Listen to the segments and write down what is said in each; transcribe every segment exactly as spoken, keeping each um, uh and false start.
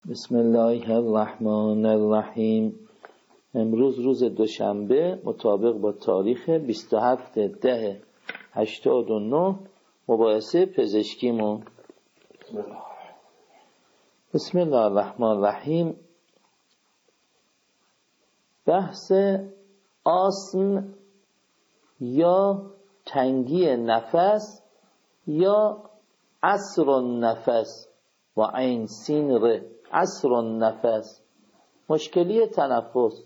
بسم الله الرحمن الرحیم. امروز روز دوشنبه مطابق با تاریخ بیست و هفت ده هشتاد و نه مباحثه پزشکیمون. بسم الله الرحمن الرحیم. بحث آسم یا تنگی نفس یا عسر النفس و عین سین ر، عسر النفس، مشکلی تنفس.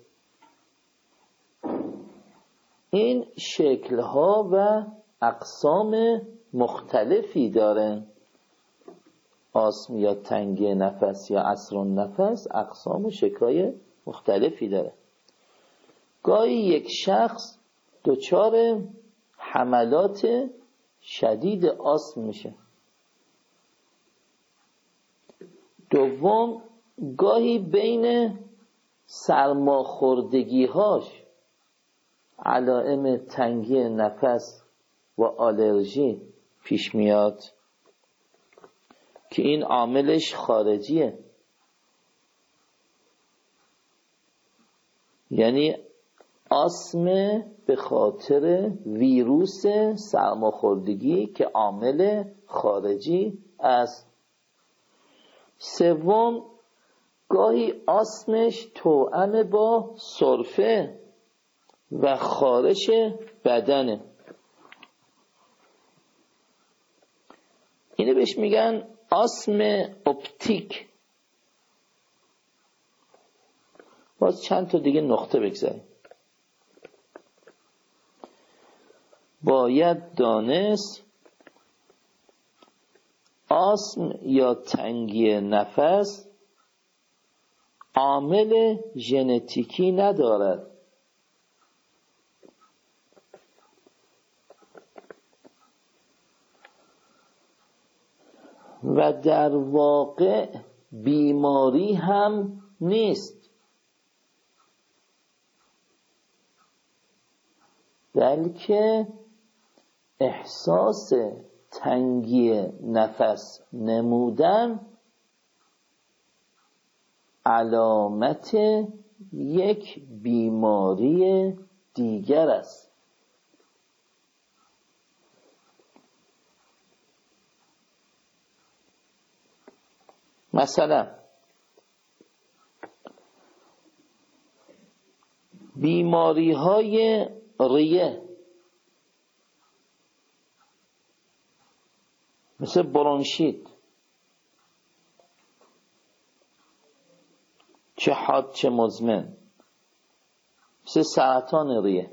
این شکل‌ها و اقسام مختلفی داره. آسم یا تنگی نفس یا عسر النفس اقسام و شکل‌های مختلفی داره. گاهی یک شخص دچار حملات شدید آسم میشه. دوم، گاهی بین سرماخوردگی‌هاش علائم تنگی نفس و آلرژی پیش میاد که این عاملش خارجیه، یعنی آسم به خاطر ویروس سرماخوردگی که عامل خارجی است. سوم، گاهی آسمش توأم با سرفه و خارش بدنه. اینو بهش میگن آسم اپتیک. باز چند تا دیگه نقطه بگذاریم. باید دانست آسم یا تنگی نفس عامل ژنتیکی ندارد و در واقع بیماری هم نیست، بلکه احساس تنگی نفس نمودن علامت یک بیماری دیگر است. مثلا بیماری های ریه مثل برونشیت، چه حاد چه مزمن، مثل سرطان ریه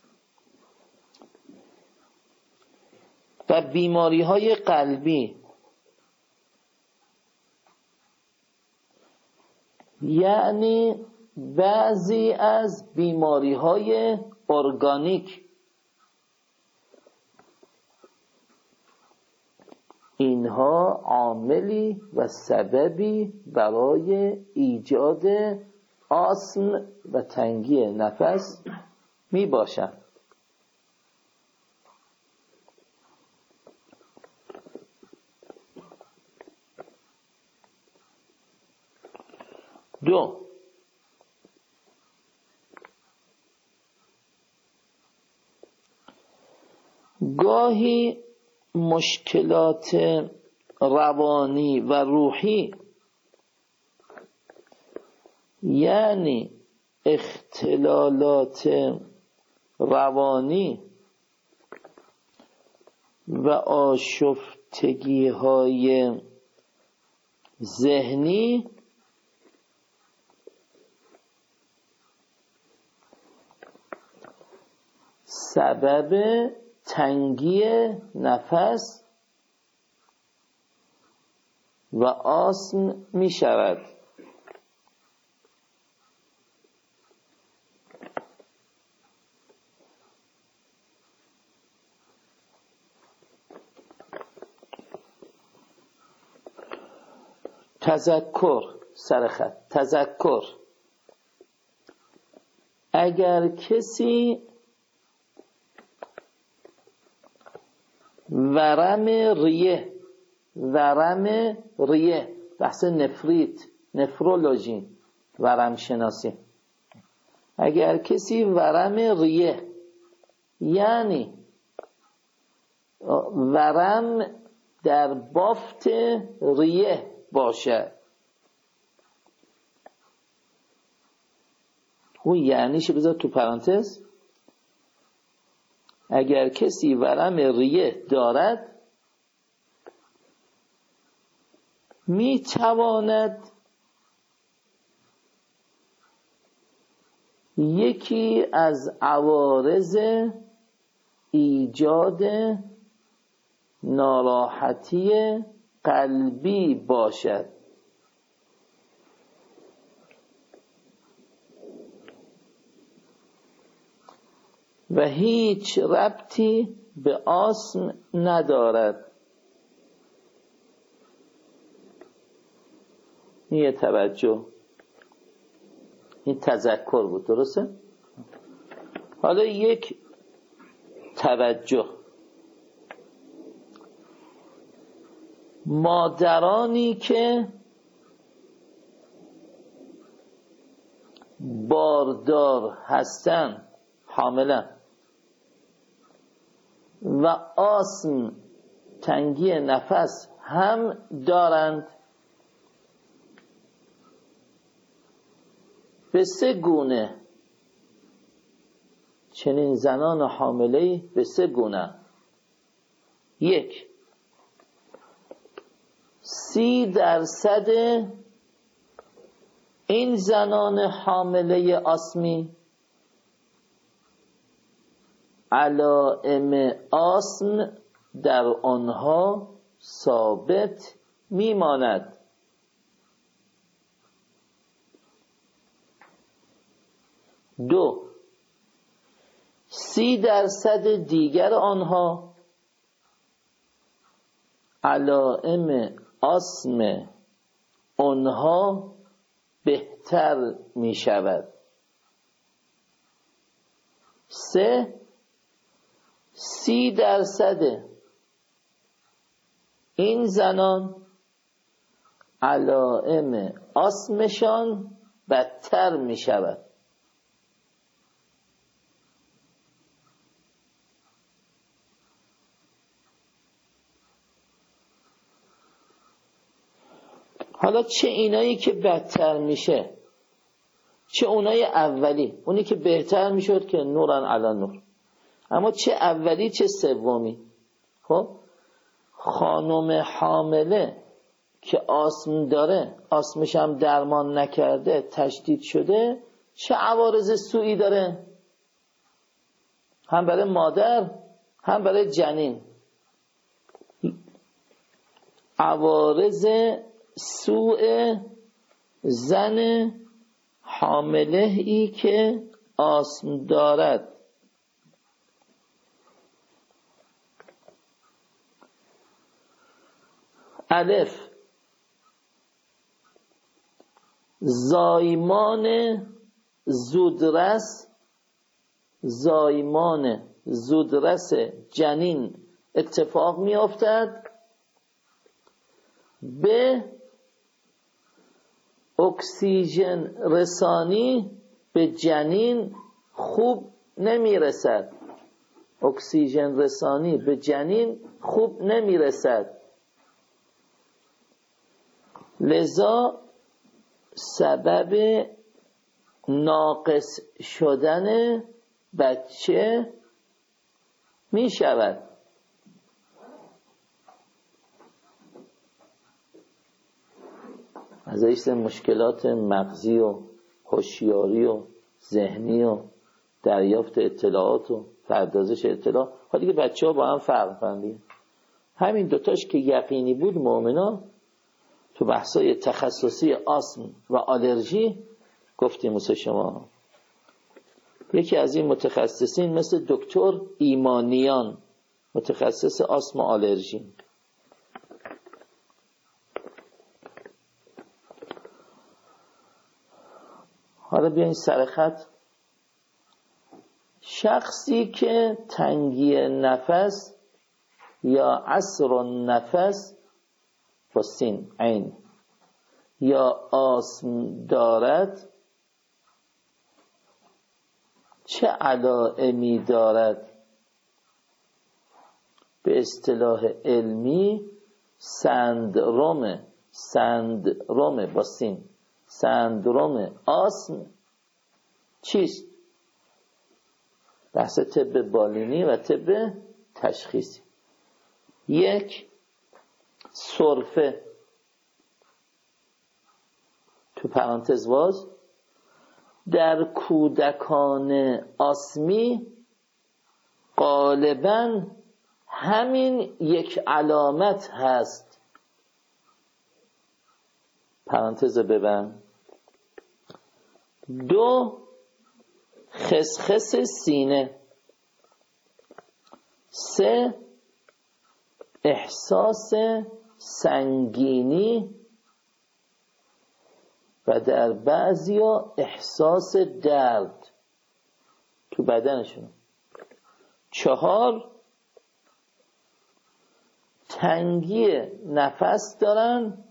و بیماری های قلبی، یعنی بعضی از بیماری های ارگانیک. اینها عاملی و سببی برای ایجاد آسم و تنگی نفس می باشند. دو، گاهی مشکلات روانی و روحی، یعنی اختلالات روانی و آشفتگی های ذهنی سبب تنگی نفس و آسم می شود. تذکر، سرخط، تذکر: اگر کسی ورم ریه ورم ریه بحث نفریت نفرولوژی، ورم شناسی. اگر کسی ورم ریه، یعنی ورم در بافت ریه باشد، اون یعنیش بذار تو پرانتز، اگر کسی ورم ریه دارد می تواند یکی از عوارض ایجاد ناراحتی قلبی باشد. و هیچ ربطی به آسم ندارد. این یه توجه، این تذکر بود، درسته؟ حالا یک توجه، مادرانی که باردار هستند، حاملن و آسم، تنگی نفس هم دارند، به سه گونه، چنین زنان حامله‌ای به سه گونه: یک، سی درصد این زنان حامله آسمی علائم آسم در آنها ثابت میماند. دو، سی درصد دیگر آنها علائم آسم آنها بهتر می شود. سه، سی درصد این زنان علائم آسمشان بدتر می شود. حالا چه اینایی که بدتر میشه، چه اونای اولی، اونی که بهتر میشد که نورن علی نور، اما چه اولی چه سومی. خب خانم حامله که آسم داره، آسمش هم درمان نکرده، تشدید شده، چه عوارض سوئی داره؟ هم برای مادر هم برای جنین. عوارض سوء زن حامله ای که آسم دارد: الف، زایمان زودرس، زایمان زودرس جنین اتفاق می افتد، به اکسیژن رسانی به جنین خوب نمی رسد. اکسیژن رسانی به جنین خوب نمی رسد، لذا سبب ناقص شدن بچه می شود. ازش مشکلات مغزی و هوشیاری و ذهنی و دریافت اطلاعات و پردازش اطلاع. حالا که بچه ها با هم فرق کنن، همین دوتاش که یقینی بود مومنا تو بحثای تخصصی آسم و آلرژی گفتیم مثل شما. یکی از این متخصصین مثل دکتر ایمانیان، متخصص آسم و آلرژی. حالا بیاین سر خط. شخصی که تنگی نفس یا عسر نفس با سین عین یا آسم دارد چه علائمی دارد؟ به اصطلاح علمی سندروم سندروم با سین سندروم آسم چیست؟ بحث طب بالینی و طب تشخیصی. یک، سرفه تو پرانتز واز در کودکان آسمی غالباً همین یک علامت هست. پرانتز ببند. دو، خسخس سینه. سه، احساس سنگینی و در بعضیا احساس درد تو بدنشون. چهار، تنگی نفس دارن.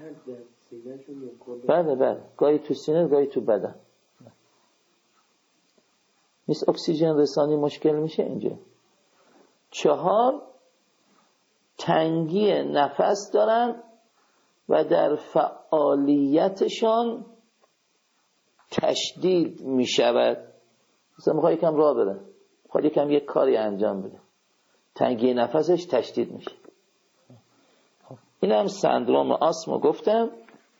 بله بله، گاهی تو سینه گاهی تو بدن. نیست اکسیژن رسانی مشکل میشه اینجا. چهار، تنگی نفس دارن و در فعالیتشان تشدید میشود. مثلا میخواد یکم راه بره، میخواد یکم یک کاری انجام بده، تنگی نفسش تشدید میشه. این هم سندروم آسمو گفتم.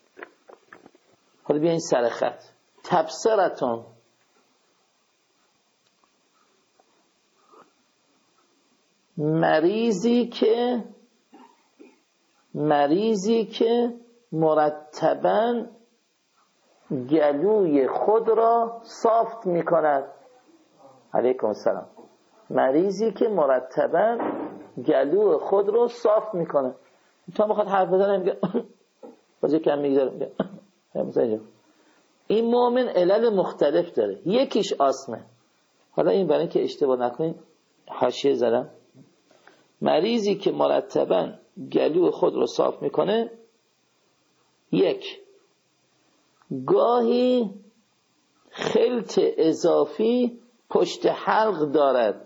حالا بیاین سر خط. تبصرتون، مریضی که مریضی که مرتباً گلوی خود را صاف می کند. علیکم السلام. مریضی که مرتباً گلوی خود را صاف می کند. تا میخواد حرف بزنه میگه باز کم میگذاره میگه. این مؤمن علل مختلف داره. یکیش آسمه. حالا این برای اینکه اشتباه نکنین حاشیه زدم. مریضی که مرتباً گلو خود رو صاف میکنه، یک، گاهی خلط اضافی پشت حلق دارد،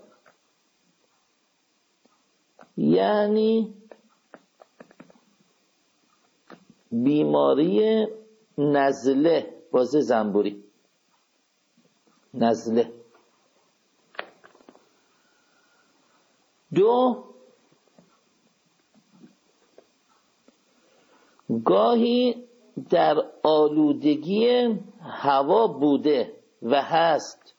یعنی بیماری نزله، بازه زنبوری، نزله. دو، گاهی در آلودگی هوا بوده و هست،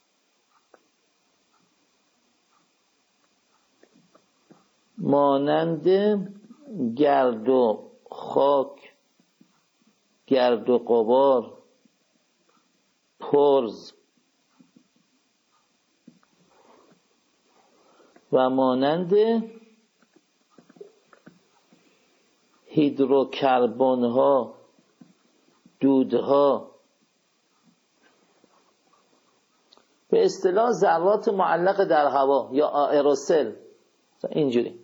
مانند گرد و خاک، گرد و غبار، پرز و مانند هیدروکربن ها، دودها، به اصطلاح ذرات معلق در هوا یا آئروسل. اینجوری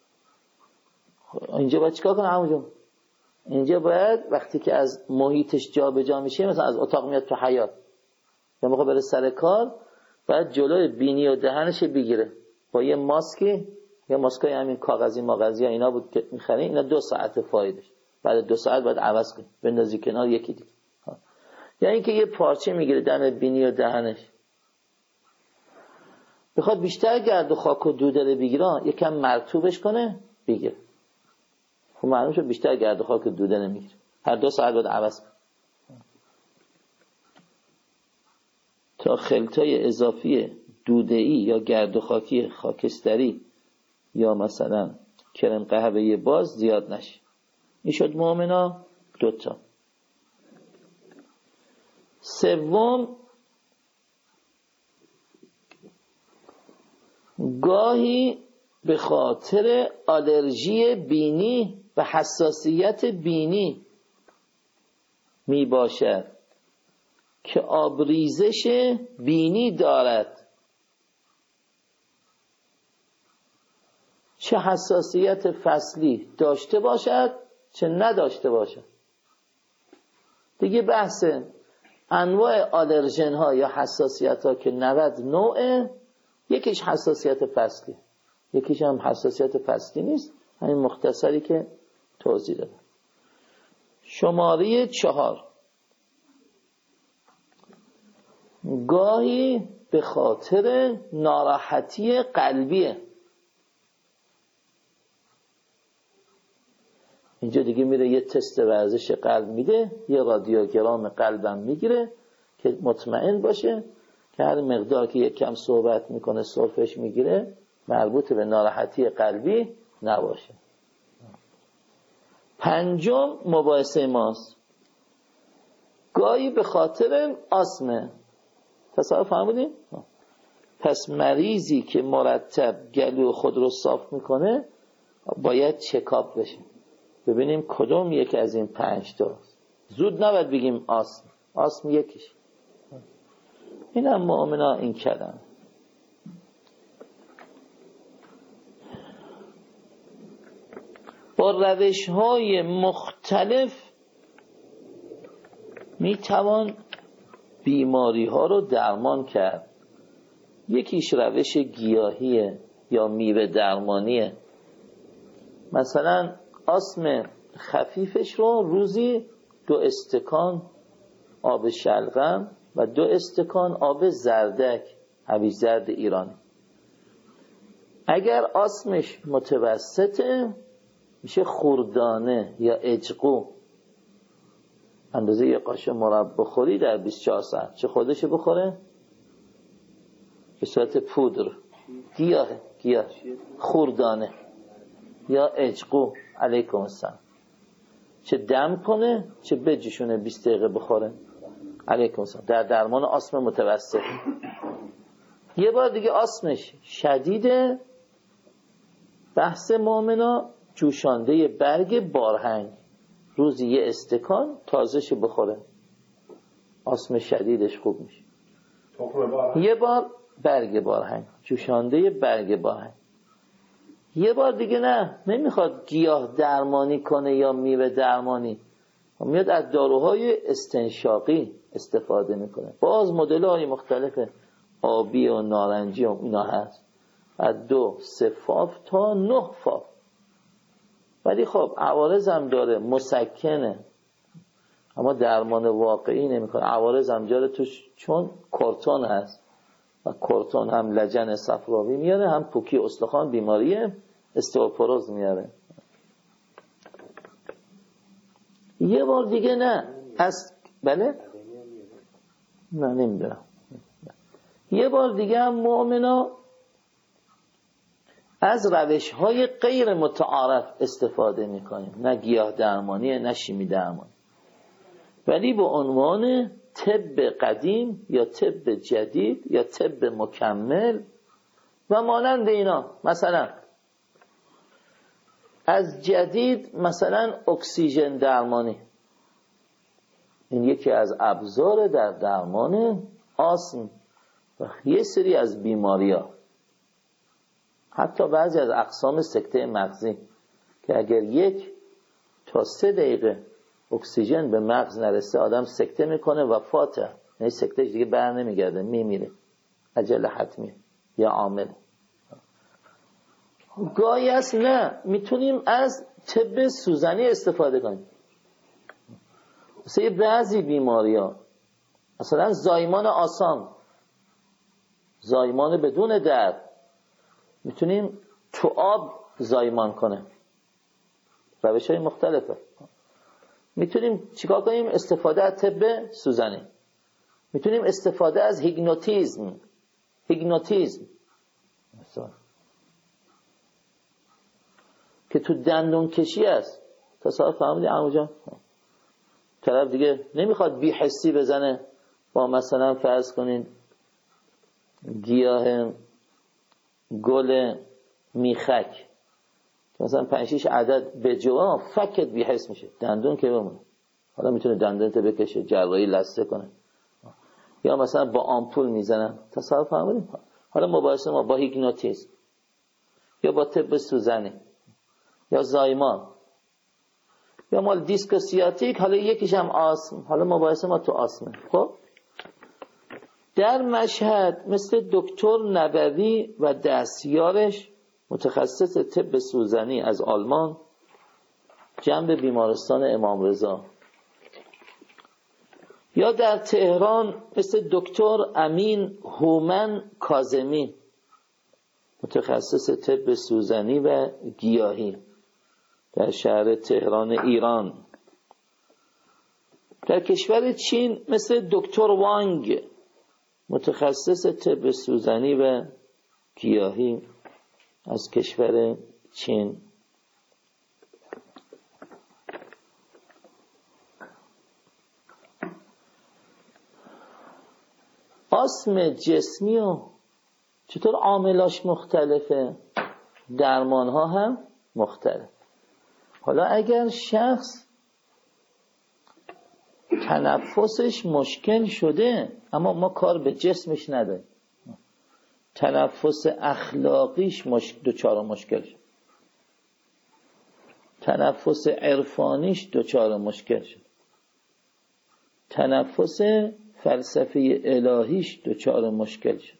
اینجا باید چیکار کنه همونجا؟ اینجا باید وقتی که از محیطش جا به جا میشه، مثلا از اتاق میاد تو حیاط یا موقع بره سر کار، باید جلوی بینی و دهنش بگیره با یه ماسکی، یا ماسکای همین کاغذی ماغذی ها اینا بود که میخری. اینا دو ساعت فایدش، بعد دو ساعت باید عوض کنی، بندازی کنار یکی دیگه. یا اینکه یه پارچه میگیره دم بینی و دهنش، بخواد بیشتر گرد و خاک و دوده رو بگیره، یکم مرطوبش کنه بگیره. خب معلوم شد بیشتر گرد و خاک و دوده نمیگیره، هر دو ساعت باید عوض کنی. تا خلطای اضافی دوده‌ای یا گرد و خاکی خاکستری یا مثلا کرم قهوه‌ای باز زیاد نشه. این شد مؤمنا دوتا. سوم، گاهی به خاطر آلرژی بینی و حساسیت بینی می باشد که آبریزش بینی دارد، چه حساسیت فصلی داشته باشد چه نداشته باشد. دیگه بحث انواع آلرژن ها یا حساسیت ها که نود نوعه، یکیش حساسیت فصلی، یکیش هم حساسیت فصلی نیست، همین مختصری که توضیح دادم. شماره چهار، گاهی به خاطر ناراحتی قلبیه. اینجا دیگه میره یه تست ورزش قلب میده، یه رادیوگرام قلبم میگیره که مطمئن باشه که هر مقدار که یک کم صحبت میکنه سرفش میگیره مربوط به ناراحتی قلبی نباشه. پنجم مباحثه ماست، گاهی به خاطر آسمه. تصور فهمیدیم؟ پس مریضی که مرتب گلو خود رو صاف میکنه باید چکاپ بشه، ببینیم کدوم یکی از این پنج تاست. زود نباید بگیم آسم، آسم یکیش. این هم مؤمنا این کلمه. با روش های مختلف میتوان بیماری ها رو درمان کرد. یکیش روش گیاهیه یا میوه درمانیه. مثلا آسم خفیفش رو روزی دو استکان آب شلغم و دو استکان آب زردک، هویج زرد ایرانی. اگر آسمش متوسطه میشه خوردانه یا اجقو، اندازه یه قاشق مربا بخوری در بیست و چهار ساعت. چه خودشو بخوره؟ به صورت پودر، گیاه گیاه خوردانه یا اجقو علیکم السلام. چه دم کنه چه بجشونه بیست دقیقه بخوره علیکم السلام، در درمان آسم متوسط. یه بار دیگه آسمش شدیده، بحث مؤمنا جوشانده برگ بارهنگ، روزی یه استکان تازهش بخوره، آسم شدیدش خوب میشه. یه بار برگ بارهنگ، جوشانده برگ بارهنگ. یه بار دیگه نه، نمیخواد گیاه درمانی کنه یا میوه درمانی، میاد از داروهای استنشاقی استفاده میکنه. باز مدل های مختلف آبی و نارنجی و اینا هست، از دو سه فاف تا نه فاف. ولی خب عوارض هم داره، مسکنه، اما درمان واقعی نمیکنه. عوارض هم داره توش، چون کورتون هست و کورتون هم لجن صفراوی میاره، هم پوکی استخوان، بیماری استئوپوروز میاره. یه بار دیگه نه از بله نه نمیدونم. یه بار دیگه هم مؤمنا از روش های غیر متعارف استفاده میکنیم، نه گیاه درمانیه نه شیمی درمانی، ولی به عنوان طب قدیم یا طب جدید یا طب مکمل و مانند اینا. مثلا از جدید مثلا اکسیژن درمانی، این یکی از ابزار در درمان آسم و یه سری از بیماری‌ها، حتی بعضی از اقسام سکته مغزی، که اگر یک تا سه دقیقه اکسیژن به مغز نرسه آدم سکته میکنه، وفاته، یعنی سکتهش دیگه بر نمیگرده، میمیره، اجل حتمی یا عامل. گاهی است نه میتونیم از طب سوزنی استفاده کنیم. مثلا بعضی بیماری ها، مثلا زایمان آسان، زایمان بدون درد، میتونیم تو آب زایمان کنه. روش های مختلفه. میتونیم چیکار کنیم؟ استفاده از طب سوزنی. میتونیم استفاده از هیپنوتیزم. هیپنوتیزم مثلا که تو دندون کشی است. تصور فهمیدی عمو جان؟ طرف دیگه نمیخواد بی حسی بزنه با مثلا فرض کنین گیاه گل میخک، مثلا پنج شش عدد به جوا فکت بی حس میشه، دندون که بمونه. حالا میتونه دندونت بکشه، جراحی لثه کنه، یا مثلا با آمپول میزنن. تصور فهمیدین؟ حالا مباحثه ما با هیپنوتیزم یا با طب سوزنی یا زایمان. یا مال دیسک سیاتیک، حالا یکیش هم آسم. حالا مباحثه ما تو آسمه. خب در مشهد مثل دکتر نبوی و دستیارش متخصص طب سوزنی از آلمان، جنب بیمارستان امام رضا، یا در تهران مثل دکتر امین هومن کاظمی متخصص طب سوزنی و گیاهی در شهر تهران ایران. در کشور چین مثل دکتر وانگ متخصص طب سوزنی و گیاهی از کشور چین. آسم جسمی و چطور عاملاش مختلفه، درمان ها هم مختلف. حالا اگر شخص تنفسش مشکل شده، اما ما کار به جسمش نداریم، تنفس اخلاقیش مشکل دوچار مشکل شد، تنفس عرفانیش دوچار مشکل شد، تنفس فلسفه الهیش دوچار مشکل شد،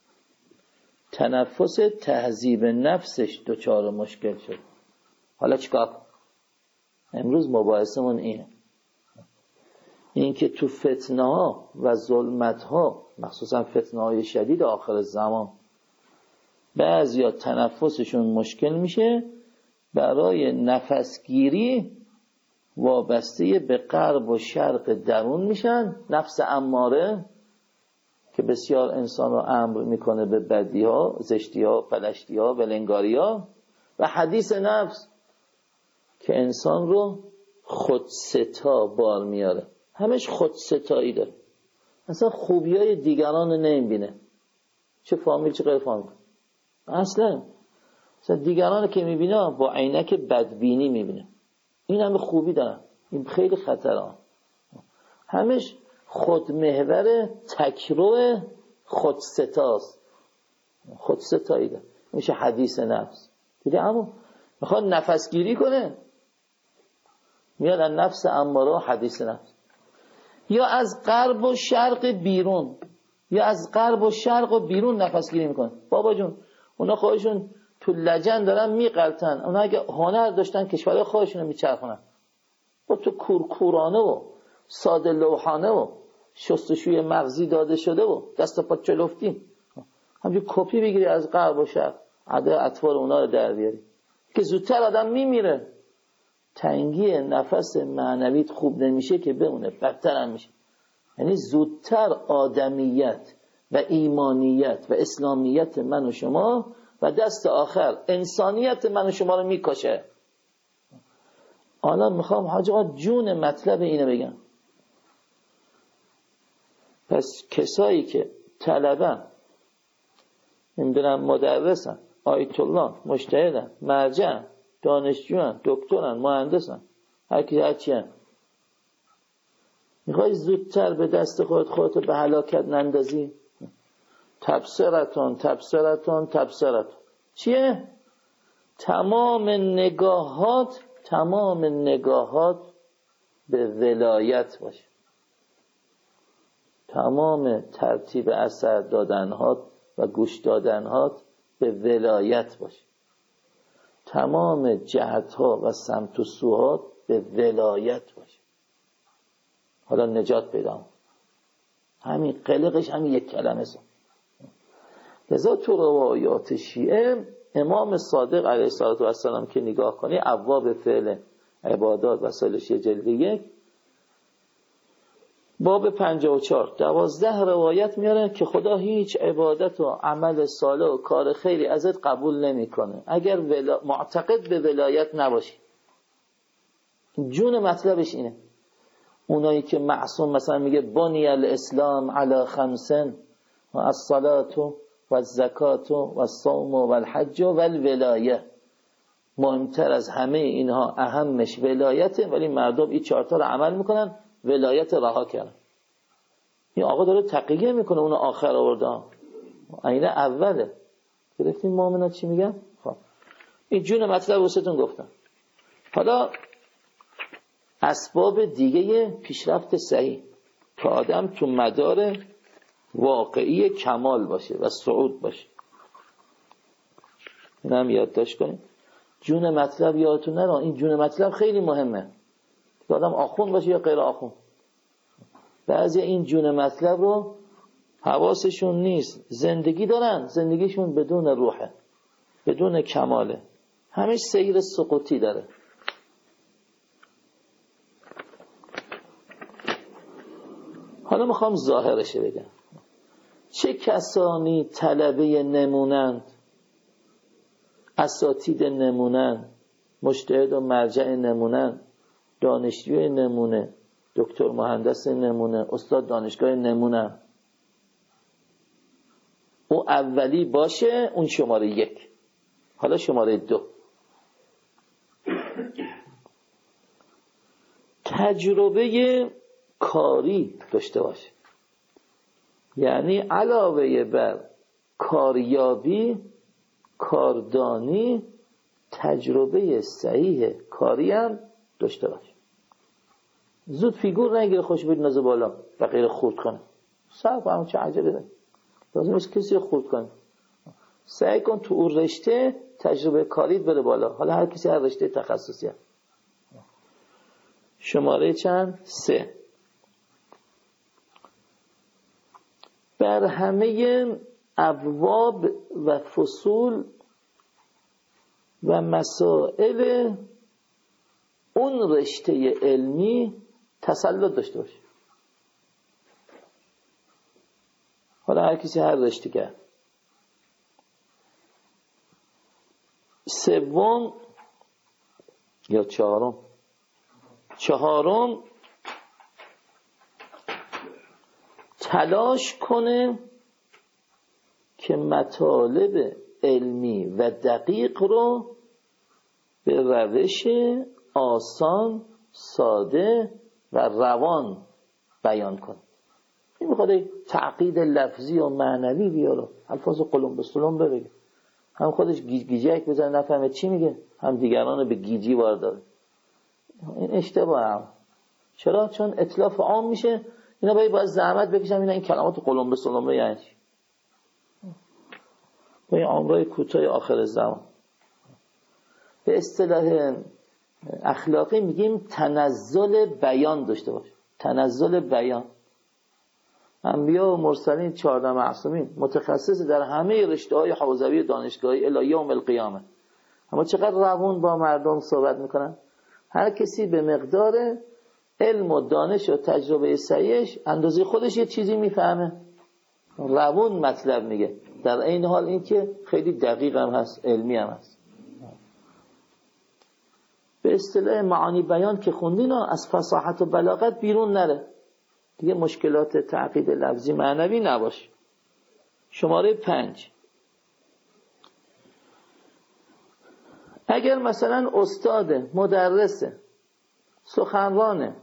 تنفس تهذیب نفسش دوچار مشکل شد. حالا چیکار کنیم؟ امروز مباحثمون اینه، این که تو فتنه ها و ظلمت ها، مخصوصا فتنه های شدید آخر زمان، بعضیا تنفسشون مشکل میشه، برای نفسگیری وابسته به غرب و شرق درون میشن. نفس اماره که بسیار انسان رو امر میکنه به بدی ها، زشتی ها، پلشتی ها، ولنگاری ها، و حدیث نفس که انسان رو خودستا بار میاره، همش خودستایی داره، اصلا خوبی های دیگران رو نمیبینه، چه فامیل چه غیر فامیل، اصلا اصلا دیگران که میبینه با عینک بدبینی میبینه. این همه خوبی دارن، این خیلی خطره، همش خودمحور تکرو خودستاست، خودستایی داره، میشه حدیث نفس. دیدی اما میخواد نفسگیری کنه، میاد از نفس اماره و حدیث نفس، یا از غرب و شرق بیرون، یا از غرب و شرق و بیرون نفسگیری میکنه. بابا جون اونا خودشون تو لجن دارن میقلتن، اونا اگه هنر داشتن کشور خودشون رو میچرخونن، با تو کورکورانه و ساده لوحانه و شستشوی مغزی داده شده و دست پا چلفتی، همجور کپی بگیری از غرب و شرق، عده اطوار اونا رو در بیاری که زودتر آدم میمیره. تنگی نفس معنویت خوب نمیشه که بمونه، بدتر هم میشه. یعنی زودتر آدمیت و ایمانیت و اسلامیت من و شما و دست آخر انسانیت من و شما رو میکشه. حالا میخوام حاج آقا جون مطلب اینو بگم. پس کسایی که طلبه، نمیدونم مدرسن، آیت الله، مجتهدن، مرجعن، دانشجوان، دکترن، مهندسن، هر کی هر چی هن، میخوای زودتر به دست خودت خودتو به هلاکت نندازی؟ تبصرتون تبصرتون تبصرتون چیه؟ تمام نگاهات تمام نگاهات به ولایت باشه، تمام ترتیب اثر دادنهات و گوش دادنهات به ولایت باشه، تمام جهتها و سمت و سوهات به ولایت باشه. حالا نجات پیدا، همین قلقش همین یک کلمه سا. لذا تو روایات شیعه امام صادق علیه السلام که نگاه کنی، ابواب فعل عبادات و سالشی جلد یک باب پنجاه و چهار دوازده روایت میاره که خدا هیچ عبادت و عمل صالح و کار خیری ازت قبول نمیکنه اگر ولا... معتقد به ولایت نباشی. جون مطلبش اینه. اونایی که معصوم مثلا میگه بنی الاسلام علی خمسن و الصلاة و الزکات و الصوم و الحج و الولایه، مهمتر از همه اینها اهمش ولایته، ولی مردم این چهارتا رو عمل میکنن، ولایت رها کردن. این آقا داره تقیه میکنه، اون آخر آورده، اینه اوله. گرفتیم مؤمنات چی میگن؟ خب این جون مطلب واسهتون گفتم. حالا اسباب دیگه پیشرفت صحیح که آدم تو مدار واقعی کمال باشه و صعود باشه. این هم یادداشت کنید. جون مطلب یادتون نره، این جون مطلب خیلی مهمه که آدم آخوند باشه یا غیر آخوند. بعضی این جون مطلب رو حواسشون نیست، زندگی دارن، زندگیشون بدون روحه، بدون کماله، همه سیر سقوطی داره. حالا میخوام ظاهرشه بگم. چه کسانی طلبه نمونند، اساتید نمونند، مجتهد و مرجع نمونند، دانشجوی نمونه، دکتر مهندس نمونه، استاد دانشگاه نمونه. او اولی باشه، اون شماره یک. حالا شماره دو، تجربه کاری داشته باشه. یعنی علاوه بر کاریابی، کاردانی، تجربه صحیح کاری هم داشته باشه. زود فیگور نگیره، خوش بید نازه بالا و غیر خورد کنه. صرف همون چه عجبه داره، لازم نیست کسی خورد کنه. سعی کن تو اون رشته تجربه کاریت بره بالا. حالا هر کسی هر رشته تخصصی هست. شماره چند؟ سه. بر همه ابواب و فصول و مسائل اون رشته علمی تسلط داشته باشه. حالا هر کسی هر رشته کرد. سوم یا چهارم چهارم تلاش کنه که مطالب علمی و دقیق رو به روش آسان، ساده و روان بیان کنه. این میخواد تعقید لفظی و معنوی بیاره، الفاظ قلم به سلم بگه، هم خودش گیج گیجک بزنه نفهمه چی میگه، هم دیگران رو به گیجی وارداره. این اشتباه هم. چرا؟ چون اتلاف عام میشه. اینا باید باید زحمت بکشم اینا این کلمات قلم به سلم رو یعنی چی؟ با این عمرای کوتاه آخر زمان به اصطلاح اخلاقی میگیم تنزل بیان داشته باشه. تنزل بیان. انبیا و مرسلین چهارده معصومین متخصص در همه رشته‌های حوزوی دانشگاهی الی یوم القیامه، اما چقدر روون با مردم صحبت میکنن. هر کسی به مقدار علم و دانش و تجربه صحیحش اندازه خودش یه چیزی میفهمه، روون مطلب میگه، در این حال این که خیلی دقیق هم هست، علمی هم هست. به اصطلاح معانی بیان که خوندین از فصاحت و بلاغت بیرون نره، دیگه مشکلات تعقید لفظی معنوی نباشه. شماره پنج، اگر مثلا استاد، مدرسه، سخنرانه،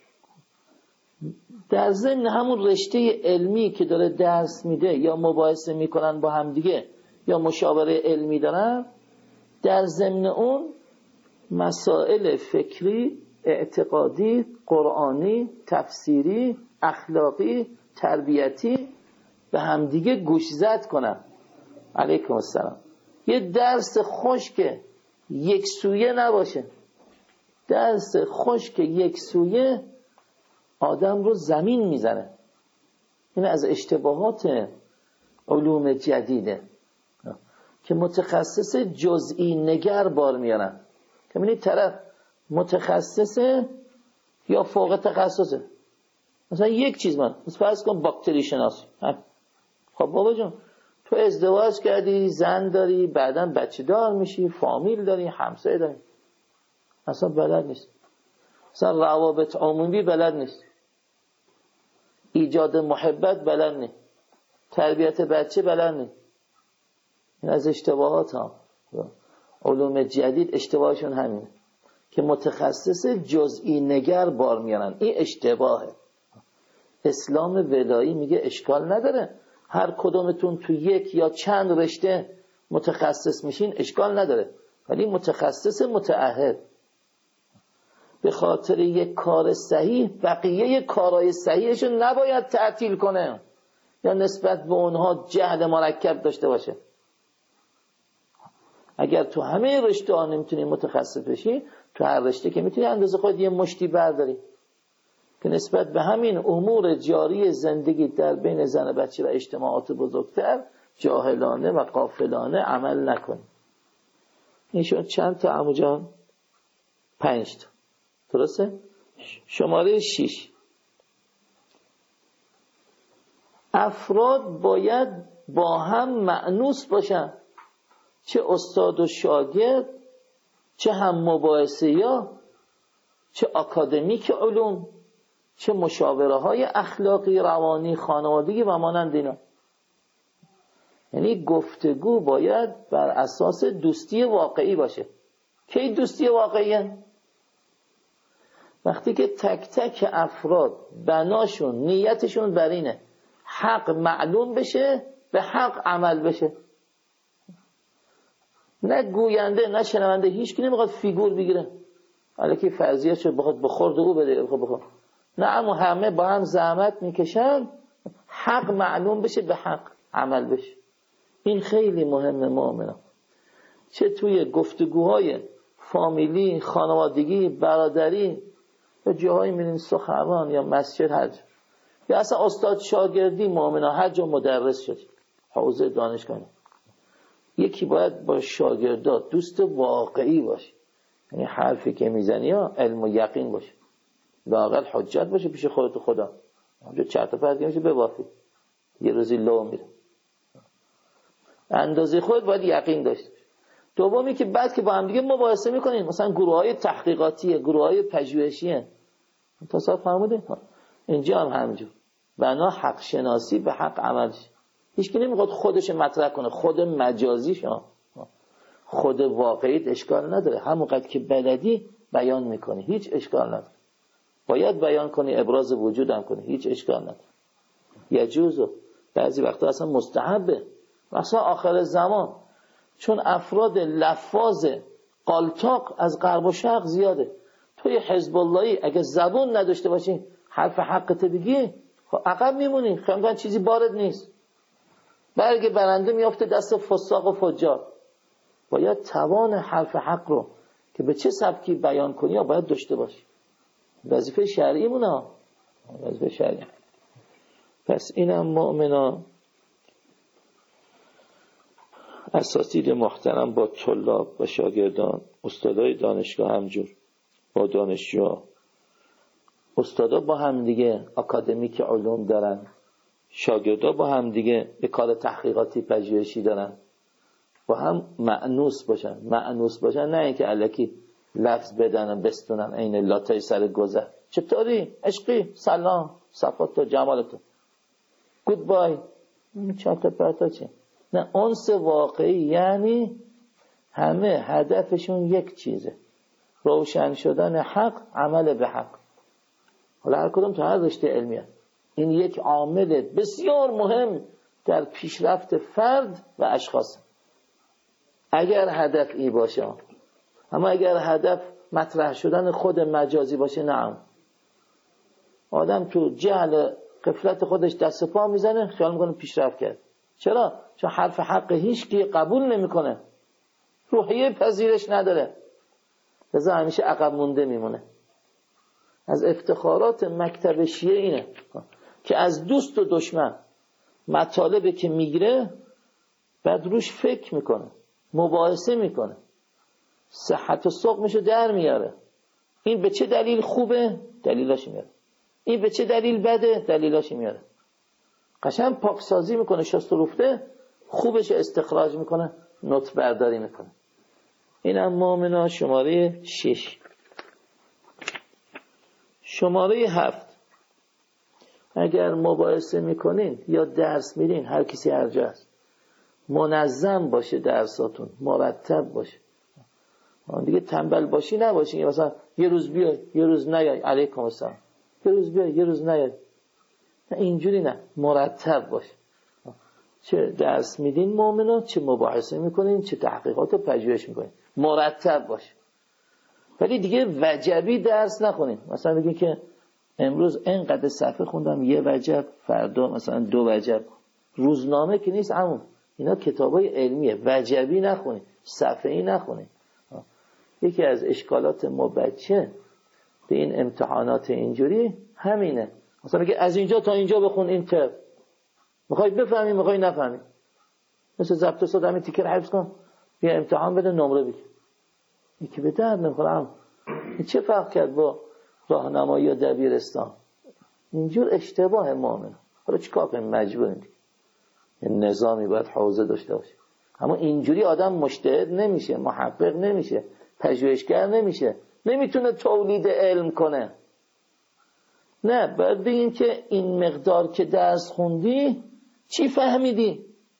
در ضمن همون رشته علمی که داره درس میده یا مباحثه میکنن با هم دیگه یا مشاوره علمی دارن، در ضمن اون مسائل فکری، اعتقادی، قرآنی، تفسیری، اخلاقی، تربیتی به هم دیگه گوشزد کنن. علیکم السلام. یه درس خشک یک سویه نباشه. درس خشک یک سویه آدم رو زمین میزنه. این از اشتباهات علوم جدیده که متخصص جزئی نگر بار میارن. که می‌بینید طرف متخصصه یا فوق تخصصه، مثلا یک چیز، من فرض کن باکتری شناسی. خب بابا جون تو ازدواج کردی، زن داری، بعداً بچه دار میشی، فامیل داری، همسایه داری، اصلا بلد نیست. مثلا روابط عمومی بلد نیست، ایجاد محبت بلد نیست، تربیت بچه بلد نیست. این از اشتباهات ها. علوم جدید اشتباهشون همینه که متخصص جزئی نگر بار میارن. این اشتباهه. اسلام ولایی میگه اشکال نداره هر کدومتون تو یک یا چند رشته متخصص میشین، اشکال نداره، ولی متخصص متأهل. به خاطر یک کار صحیح بقیه کارهای صحیحشون نباید تعطیل کنه یا نسبت به اونها جهل مرکب داشته باشه. اگر تو همه رشته ها نمیتونی متخصص بشی، تو هر رشته که میتونی اندازه خود یه مشتی برداری که نسبت به همین امور جاری زندگی در بین زن و بچه و اجتماعات بزرگتر جاهلانه و غافلانه عمل نکنی. این شد چند تا عمو جان؟ پنج تا. درسته؟ شماره شیش، افراد باید با هم مأنوس باشن، چه استاد و شاگرد، چه هم مباحثه یا چه اکادمیک علوم، چه مشاوره های اخلاقی، روانی، خانوادگی و مانند اینا. یعنی گفتگو باید بر اساس دوستی واقعی باشه. کی دوستی واقعیه؟ وقتی که تک تک افراد بناشون نیتشون بر اینه حق معلوم بشه، به حق عمل بشه. نه گوینده نه شنونده، هیچ کی نمیخواد فیگور بگیره الکی فرضیه شد بخواد بخورد او بده بخور. نه، اما همه با هم زحمت میکشن حق معلوم بشه، به حق عمل بشه. این خیلی مهمه مؤمنان. چه توی گفتگوهای فامیلی، خانوادگی، برادری، یا جاهایی میرین سخنران یا مسجد، هر جا، یا اصلا استاد شاگردی، مؤمنان هر جا مدرس شد، حوزه دانشگاه، یکی باید با شاگردات دوست واقعی باشه. یعنی حرفی که میزنی ها علم و یقین باشه، لااقل حجت باشه پیش خودت و خدا. اونجا چرت و پرت میشه ببافی، یه روزی لو میره. اندازه خود باید یقین داشته. دومی که بعد که با هم دیگه مباحثه میکنین، مثلا گروه‌های تحقیقاتیه، گروه‌های پژوهشیه، تصاف فرمودین اینجا هم همینجور بنا حق شناسی به حق عمل شه. هیچ کی نمیخواد خودش مطرح کنه، خود مجازیش ها، خود واقعیت اشکال نداره، همونقدر که بلدی بیان میکنی هیچ اشکال نداره. باید بیان کنی، ابراز وجود هم کنی، هیچ اشکال نداره. یجوزه، بعضی وقتا اصلا مستحبه، مثلا آخر زمان، چون افراد لفاظ قالتاق از غرب و شرق زیاده. توی حزب اللهی اگه زبون نداشته باشی حرف حقت بگی، خب عقب میمونی، خیلی چیزی وارد نیست، برگ برنده میافته دست فساق و فجار. باید توان حرف حق رو که به چه سبکی بیان کنی یا باید داشته باشی. وظیفه شرعی مونه، وظیفه شرعی. پس اینم مؤمنا اساتید محترم با طلاب و شاگردان، استادای دانشگاه همجور با دانشجو، استادا با هم دیگه اکادمیک علوم دارن، شاگردا با هم دیگه به کار تحقیقاتی پژوهشی دارن، با هم مأنوس باشن. مأنوس باشن نه اینکه الکی لفظ بدن و بستونن عین لاتای سر گذر، چطوری عشقی، سلام، صفات و جمالت، گود بای، چرت و پرتا چی. نه، انس واقعی یعنی همه هدفشون یک چیزه، روشن شدن حق، عمل به حق. حالا هر کدوم تو هر رشته علمیه. این یک عامل بسیار مهم در پیشرفت فرد و اشخاص، اگر هدف ای باشه. اما اگر هدف مطرح شدن خود مجازی باشه، نه، آدم تو جهل غفلت خودش دست پا میزنه، خیال میکنه پیشرفت کرد. چرا؟ چون حرف حق هیچ کی قبول نمیکنه، روحیه پذیرش نداره، لذا همیشه عقب مونده میمونه. از افتخارات مکتب شیعه اینه که از دوست و دشمن مطالبی که میگیره بعد روش فکر میکنه، مباحثه میکنه، صحت و سقمشو در میاره. این به چه دلیل خوبه؟ دلیلاش میاره. این به چه دلیل بده؟ دلیلاش میاره. قشنگ پاکسازی میکنه، شست و رفته خوبش استخراج میکنه، نوت برداری میکنه. اینم مؤمنا شماره شش. شماره هفت، اگر مباحثه میکنین یا درس میرین، هر کسی هر جا هست، منظم باشه درساتون، مرتب باشه. دیگه تنبل باشی نباشی، مثلا یه روز بیای یه روز نیای، علیکم السلام، یه روز بیای یه روز نیای. نه، اینجوری نه، مرتب باشه. چه درس میدین مؤمنان، چه مباحثه میکنین، چه تحقیقات و پژوهش میکنین، مرتب باشه. ولی دیگه وجبی درس نخونیم. مثلا بگیم که امروز اینقدر صفحه خوندم یه وجب، فردا مثلا دو وجب. روزنامه که نیست عمو، اینا کتابای علمیه، وجبی نخونیم، صفحه‌ای نخونیم. یکی از اشکالات ما بچه به این امتحانات اینجوری همینه. مثلا بگه از اینجا تا اینجا بخون این ترم، میخوای بفهمی میخوای نفهمی، مثل ضبط صوت همین تیکه رو حفظ کن بیا امتحان بده نمره بگیر. یکی به درد نمیخوره. چه فرق کرد با راهنمایی یا دبیرستان؟ اینجور اشتباه مؤمن. حالا چیکار کنیم؟ مجبوریم. این نظامی باید حوزه داشته باشه. اما اینجوری آدم مجتهد نمیشه، محقق نمیشه، پژوهشگر نمیشه، نمیتونه تولید علم کنه. نه، باید بگیم که این مقدار که درس خوندی چی فهمیدی؟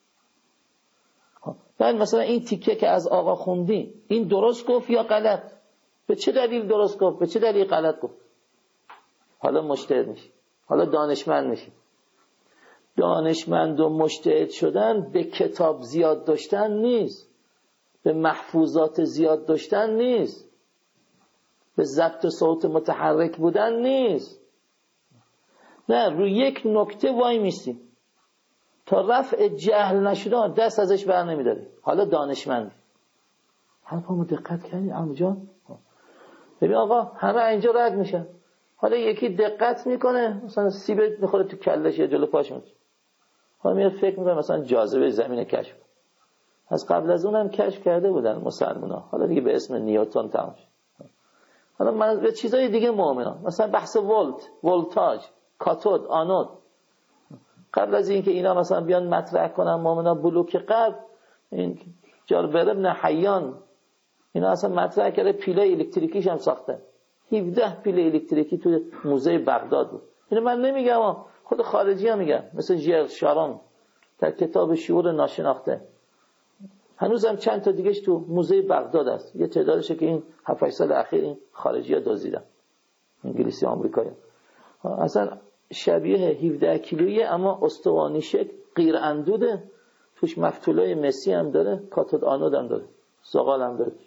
بعد مثلا این تیکه که از آقا خوندی این درست گفت یا غلط؟ به چه دلیل درست گفت؟ به چه دلیل غلط گفت؟ حالا مجتهد میشی، حالا دانشمند میشی. دانشمند و مجتهد شدن به کتاب زیاد داشتن نیست، به محفوظات زیاد داشتن نیست، به ضبط صوت متحرک بودن نیست. نه، روی یک نکته وای میستی تا رفع جهل نشدن دست ازش بر نمیداری. حالا دانشمند حرفامو دقت کردی عمو جان؟ ببین آقا همه اینجا رد میشن، حالا یکی دقت میکنه مثلا سیب میخوره تو کلش یا جلو پاش میشه، حالا میاد فکر میکنه مثلا جاذبه زمین کشف. از قبل از اونم کشف کرده بودن مسلمونا، حالا دیگه به اسم نیوتن تمام شد. حالا من به چیزای دیگه مؤمنم، مثلا بحث ولت، ولتاژ، کاتود، آنود. قبل از اینکه اینا مثلا بیان مطرح کنن مؤمنا بلوک قلب، این جابر بن حیان اینا اصلا مطرح کرده، پیله الکتریکیش هم ساخته. هفده پیله الکتریکی تو موزه بغداد بود. اینو من نمیگم، خود خارجی ها میگن، مثل ژرل شارون در کتاب شعور ناشناخته. هنوزم چند تا دیگهش تو موزه بغداد است. یه تعدادشه که این هفت هشت سال اخیر این خارجی ها دزدیدن، انگلیسی آمریکایی. اصلا شبیه هفده کیلویی اما استوانی شکل، غیر اندوده، توش مفتولای مسی هم داره، کاتود آنود هم داره، زغال هم داره.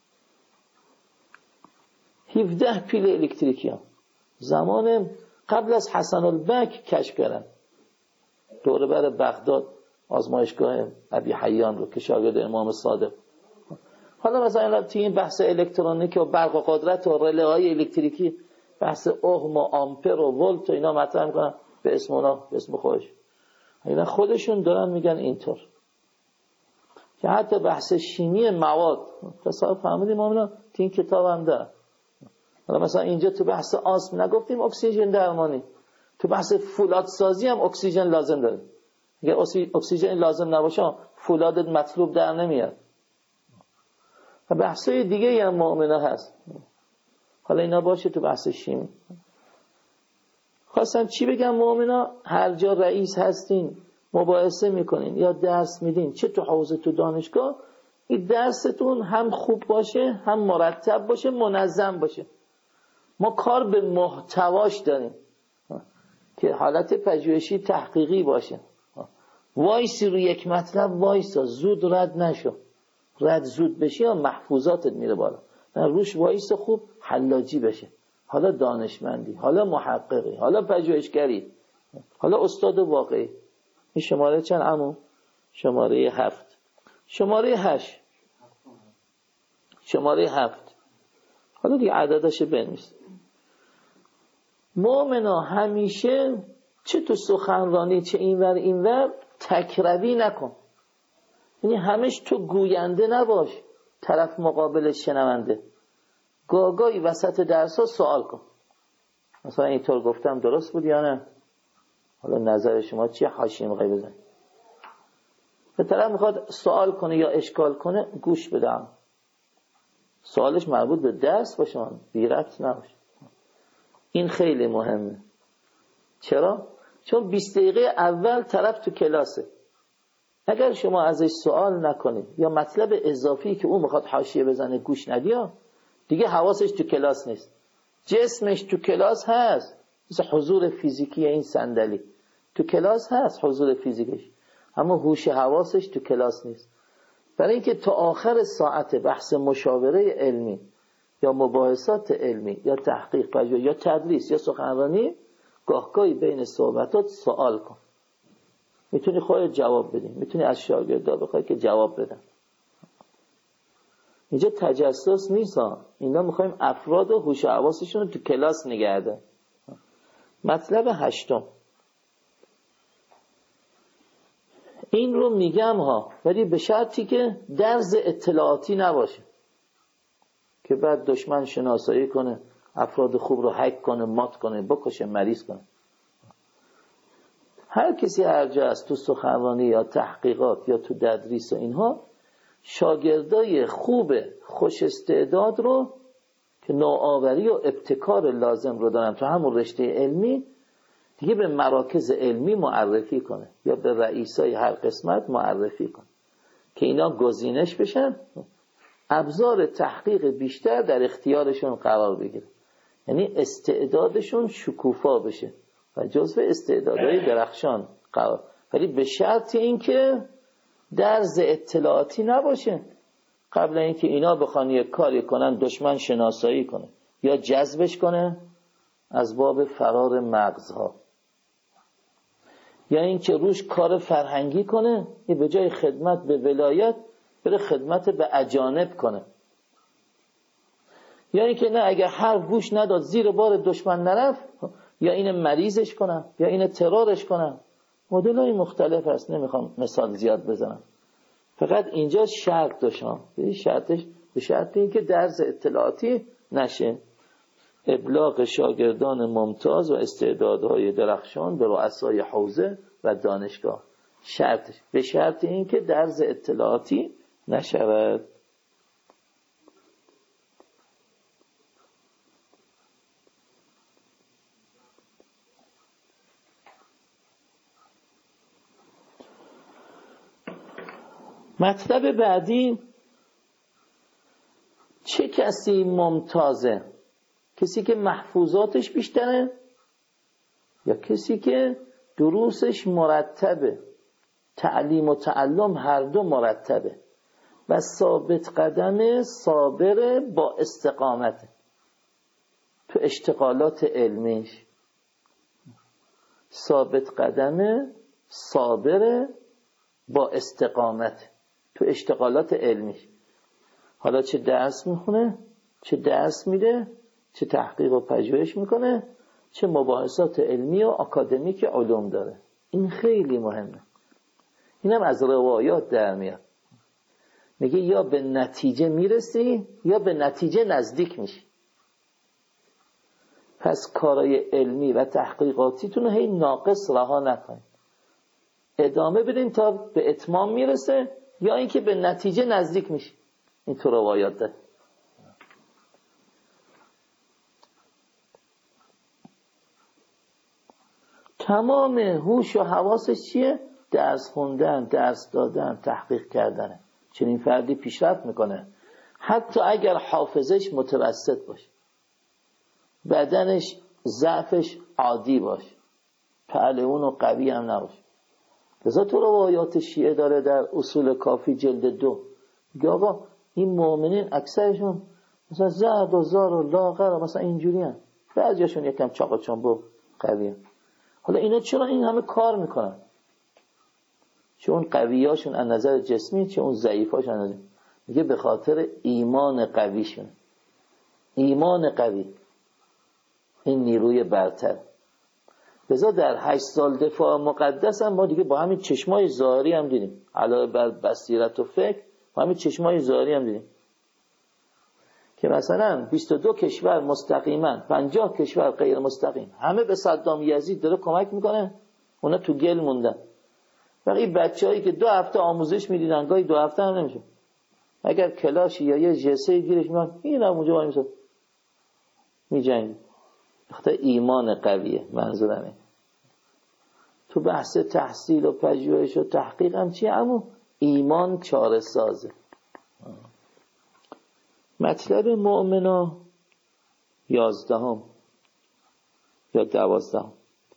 هفده پیل الکتریکی هم زمان قبل از حسن البک کشف کردن، دوره بر بغداد آزمایشگاه ابی حیان رو که شاگرد امام صادق. حالا مثلا توی این بحث الکترونیک و برق و قدرت و رله های الکتریکی بحث اوهم و آمپر و ولت و اینا مطرح میکنن به اسم اونا، به اسم خودش. اینا خودشون دارن میگن اینطور که حتی بحث شیمی مواد تصاحب فهمیدیم ما تو این کتاب هم دارن. حالا مثلا اینجا تو بحث آسم نگفتیم اکسیژن درمانی، تو بحث فولاد سازی هم اکسیژن لازم داره. اگه اکسیژن لازم نباشه فولادت مطلوب در نمیاد. و بحثای دیگه هم مؤمنه هست، حالا اینا باشه تو بحث شیمی. خواستم چی بگم؟ مؤمنا هر جا رئیس هستین مباحثه میکنین یا درس میدین، چه تو حوزه تو دانشگاه، این درستون هم خوب باشه، هم مرتب باشه، منظم باشه. ما کار به محتواش داریم که حالت پژوهشی تحقیقی باشه. وایسی رو یک مطلب وایسا، زود رد نشو. رد زود بشی یا محفوظاتت میره بالا. روش وایس خوب حلاجی بشه، حالا دانشمندی، حالا محققی، حالا پژوهشگری، حالا استاد واقعی. این شماره چند عمو؟ شماره هفت. شماره هشت، شماره هفت. حالا دیگه عددش بنویس. مؤمنا همیشه چه تو سخنرانی چه اینور اینور تکروی نکن، یعنی همش تو گوینده نباش، طرف مقابل شنونده. گاگایی وسط درس ها سوال کن، مثلا اینطور گفتم درست بود یا نه، حالا نظر شما چیه، حاشیه میخوای بزنی. به طرف میخواد سوال کنه یا اشکال کنه گوش بدم، سوالش مربوط به درس باشه، بی ربط نباشه. این خیلی مهمه. چرا؟ چون بیست دقیقه اول طرف تو کلاسه، اگر شما ازش سوال نکنید یا مطلب اضافی که اون میخواد حاشیه بزنه گوش ندیا، دیگه حواسش تو کلاس نیست. جسمش تو کلاس هست، مثل حضور فیزیکی این صندلی تو کلاس هست، حضور فیزیکش، اما هوش حواسش تو کلاس نیست. برای اینکه تا آخر ساعت بحث مشاوره علمی یا مباحثات علمی یا تحقیق پژوهش یا تدریس یا سخنرانی، گاهگاهی بین صحبتات سوال کن. میتونی خودت جواب بدی، میتونی از شاگردا بخوای که جواب بدن. اینجا تجسس نیست ها، اینا میخوایم افراد و هوش و حواسشون رو تو کلاس نگه دارن. مطلب هشتم این رو میگم ها، ولی به شرطی که درز اطلاعاتی نباشه که بعد دشمن شناسایی کنه، افراد خوب رو هک کنه، مات کنه، بکشه، مریض کنه. هر کسی هر جا است، تو سخنرانی یا تحقیقات یا تو تدریس و اینها، شاگردای خوب خوش استعداد رو که نوآوری و ابتکار لازم رو دارن تو همون رشته علمی، دیگه به مراکز علمی معرفی کنه یا به رئیسای هر قسمت معرفی کنه که اینا گزینش بشن، ابزار تحقیق بیشتر در اختیارشون قرار بگیره، یعنی استعدادشون شکوفا بشه و جزو استعدادهای درخشان قرار، ولی به شرط اینکه درز اطلاعاتی نباشه. قبل اینکه اینا بخوان یک کاری کنن دشمن شناسایی کنه یا جذبش کنه از باب فرار مغزها، یا اینکه روش کار فرهنگی کنه، یه به جای خدمت به ولایت بره خدمت به اجانب کنه، یا اینکه نه اگر هر گوش نداد زیر بار دشمن نرفت، یا این مریضش کنن یا این ترورش کنن. مدل‌های مختلف هست، نمیخوام مثال زیاد بزنم، فقط اینجا شرط داشتم، شرطش به شرط اینکه درز اطلاعاتی نشه. ابلاغ شاگردان ممتاز و استعدادهای درخشان به رؤسای حوزه و دانشگاه، شرطش به شرط اینکه درز اطلاعاتی نشود. مطلب بعدی، چه کسی ممتازه؟ کسی که محفوظاتش بیشتره یا کسی که دروسش مرتبه، تعلیم و تعلم هر دو مرتبه و ثابت قدم، صابر با استقامت تو اشتغالات علمیش، ثابت قدم، صابر با استقامت تو اشتغالات علمیش. حالا چه درس میخونه، چه درس میده، چه تحقیق و پژوهش میکنه، چه مباحثات علمی و آکادمیک علوم داره، این خیلی مهمه. اینم از روایات در میاد، میگه یا به نتیجه میرسی یا به نتیجه نزدیک میشی. پس کارای علمی و تحقیقاتیتون رو هی ناقص رها نکنید، ادامه بدین تا به اتمام میرسه، یا اینکه به نتیجه نزدیک میشی. این تو روایات ده. تمام هوش و حواسش چیه؟ درس خوندن، درس دادن، تحقیق کردنه. چنین فردی پیشرفت میکنه حتی اگر حافظش متوسط باشه، بدنش ضعفش عادی باشه، پهلوان و قوی هم نباشه. لذا تو روایات شیعه داره در اصول کافی جلد دو، میگه آقا این مؤمنین اکثرشون مثلا زرد و زار و لاغر و مثلا اینجوری هن، بعضیاشون یکم چاق و چنبو قوی هن. حالا اینا چرا این همه کار میکنن؟ چه اون قویاشون از نظر جسمی، چه اون ضعیفاشون از نظر، میگه به خاطر ایمان قویشون. ایمان قوی این نیروی برتر. لذا در هشت سال دفاع مقدس هم ما دیگه با همین چشمای ظاهری هم دیدیم، علاوه بر بصیرت و فکر، با همین چشمای ظاهری هم دیدیم که مثلا بیست و دو کشور مستقیما، پنجاه کشور غیر مستقیم، همه به صدام یزید داره کمک میکنه، اونا تو گل موندن. ولی بچه‌هایی که دو هفته آموزش میدیدن، گاهی دو هفته هم نمیشه، اگر کلاشی یا یه جسه گیرش میاد، این هم اونجا وای میسه میجنگه. بخاطر ایمان قویه. منظورمه تو بحث تحصیل و پژوهش و تحقیق هم چیه؟ همون ایمان چاره سازه. مطلب مؤمنا یازدهم یا دوازدهم،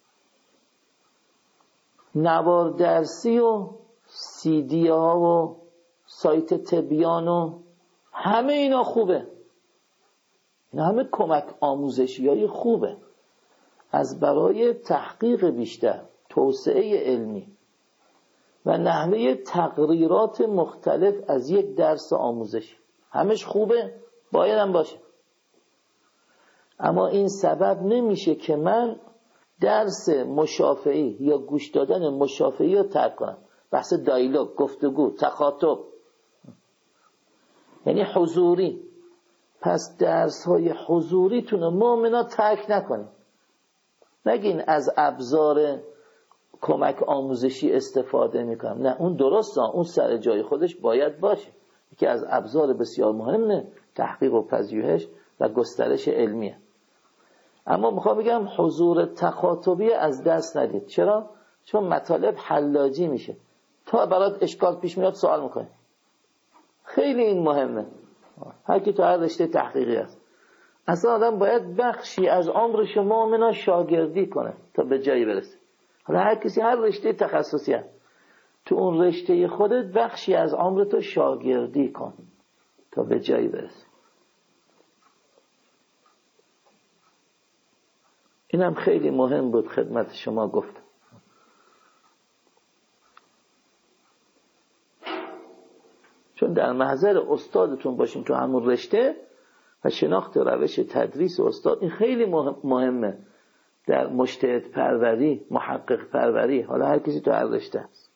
نوار درسی و سیدی ها و سایت تبیان و همه اینا خوبه، این همه کمک آموزشی های خوبه از برای تحقیق بیشتر، توسعه علمی و نحوه تقریرات مختلف از یک درس آموزشی. همش خوبه، باید هم باشه. اما این سبب نمیشه که من درس مشافهی یا گوش دادن مشافهی رو ترک کنم. بحث دایلوگ، گفتگو، تخاطب، یعنی حضوری. پس درس های حضوریتون رو مؤمنا ترک نکنید. نگین از ابزار کمک آموزشی استفاده میکنم. نه، اون درسته، اون سر جای خودش باید باشه، که از ابزار بسیار مهمه تحقیق و پژوهش و گسترش علمیه. اما میخوام بگم حضور تخاطبی از دست ندید. چرا؟ چون مطالب حلاجی میشه. تا برات اشکال پیش میاد سوال میکنی. خیلی این مهمه. هر کی تو هر رشته تحقیقی هست، اصلا آدم باید بخشی از عمر شما مؤمنا شاگردی کنه تا به جایی برسه. حالا هر کسی هر رشته تخصصی هست، تو اون رشته خودت بخشی از عمرتو شاگردی کن تا به جایی برسه. اینم خیلی مهم بود خدمت شما گفتم. چون در محضر استادتون باشین تو همون رشته و شناخت روش تدریس استاد، این خیلی مهمه در مجتهد پروری، محقق پروری، حالا هر کسی تو هر رشته است.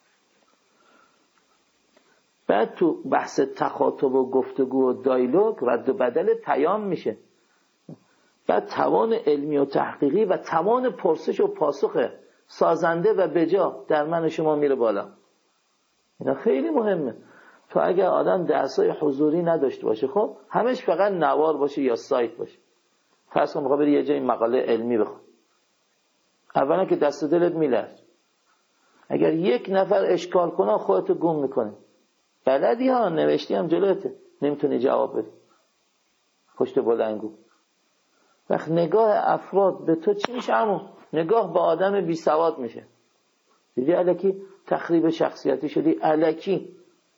بعد تو بحث تخاطب و گفتگو و دایلوگ رد و بدل پیام میشه. بعد توان علمی و تحقیقی و توان پرسش و پاسخ سازنده و بجا در من شما میره بالا. اینا خیلی مهمه. تو اگر آدم درسای حضوری نداشته باشه، خب همش فقط نوار باشه یا سایت باشه، فرض کن میخوای بری یه جای مقاله علمی بخون، اولا که دست و دلت میلرزه. اگر یک نفر اشکال کنه خودتو گم میکنه. بلدی ها، نوشتی هم جلوته، نمیتونی جواب بدی، پشت بلنگو. وقت نگاه افراد به تو چی میشه؟ همون نگاه با آدم بی سواد میشه. دیدی الکی تخریب شخصیتی شدی، الکی.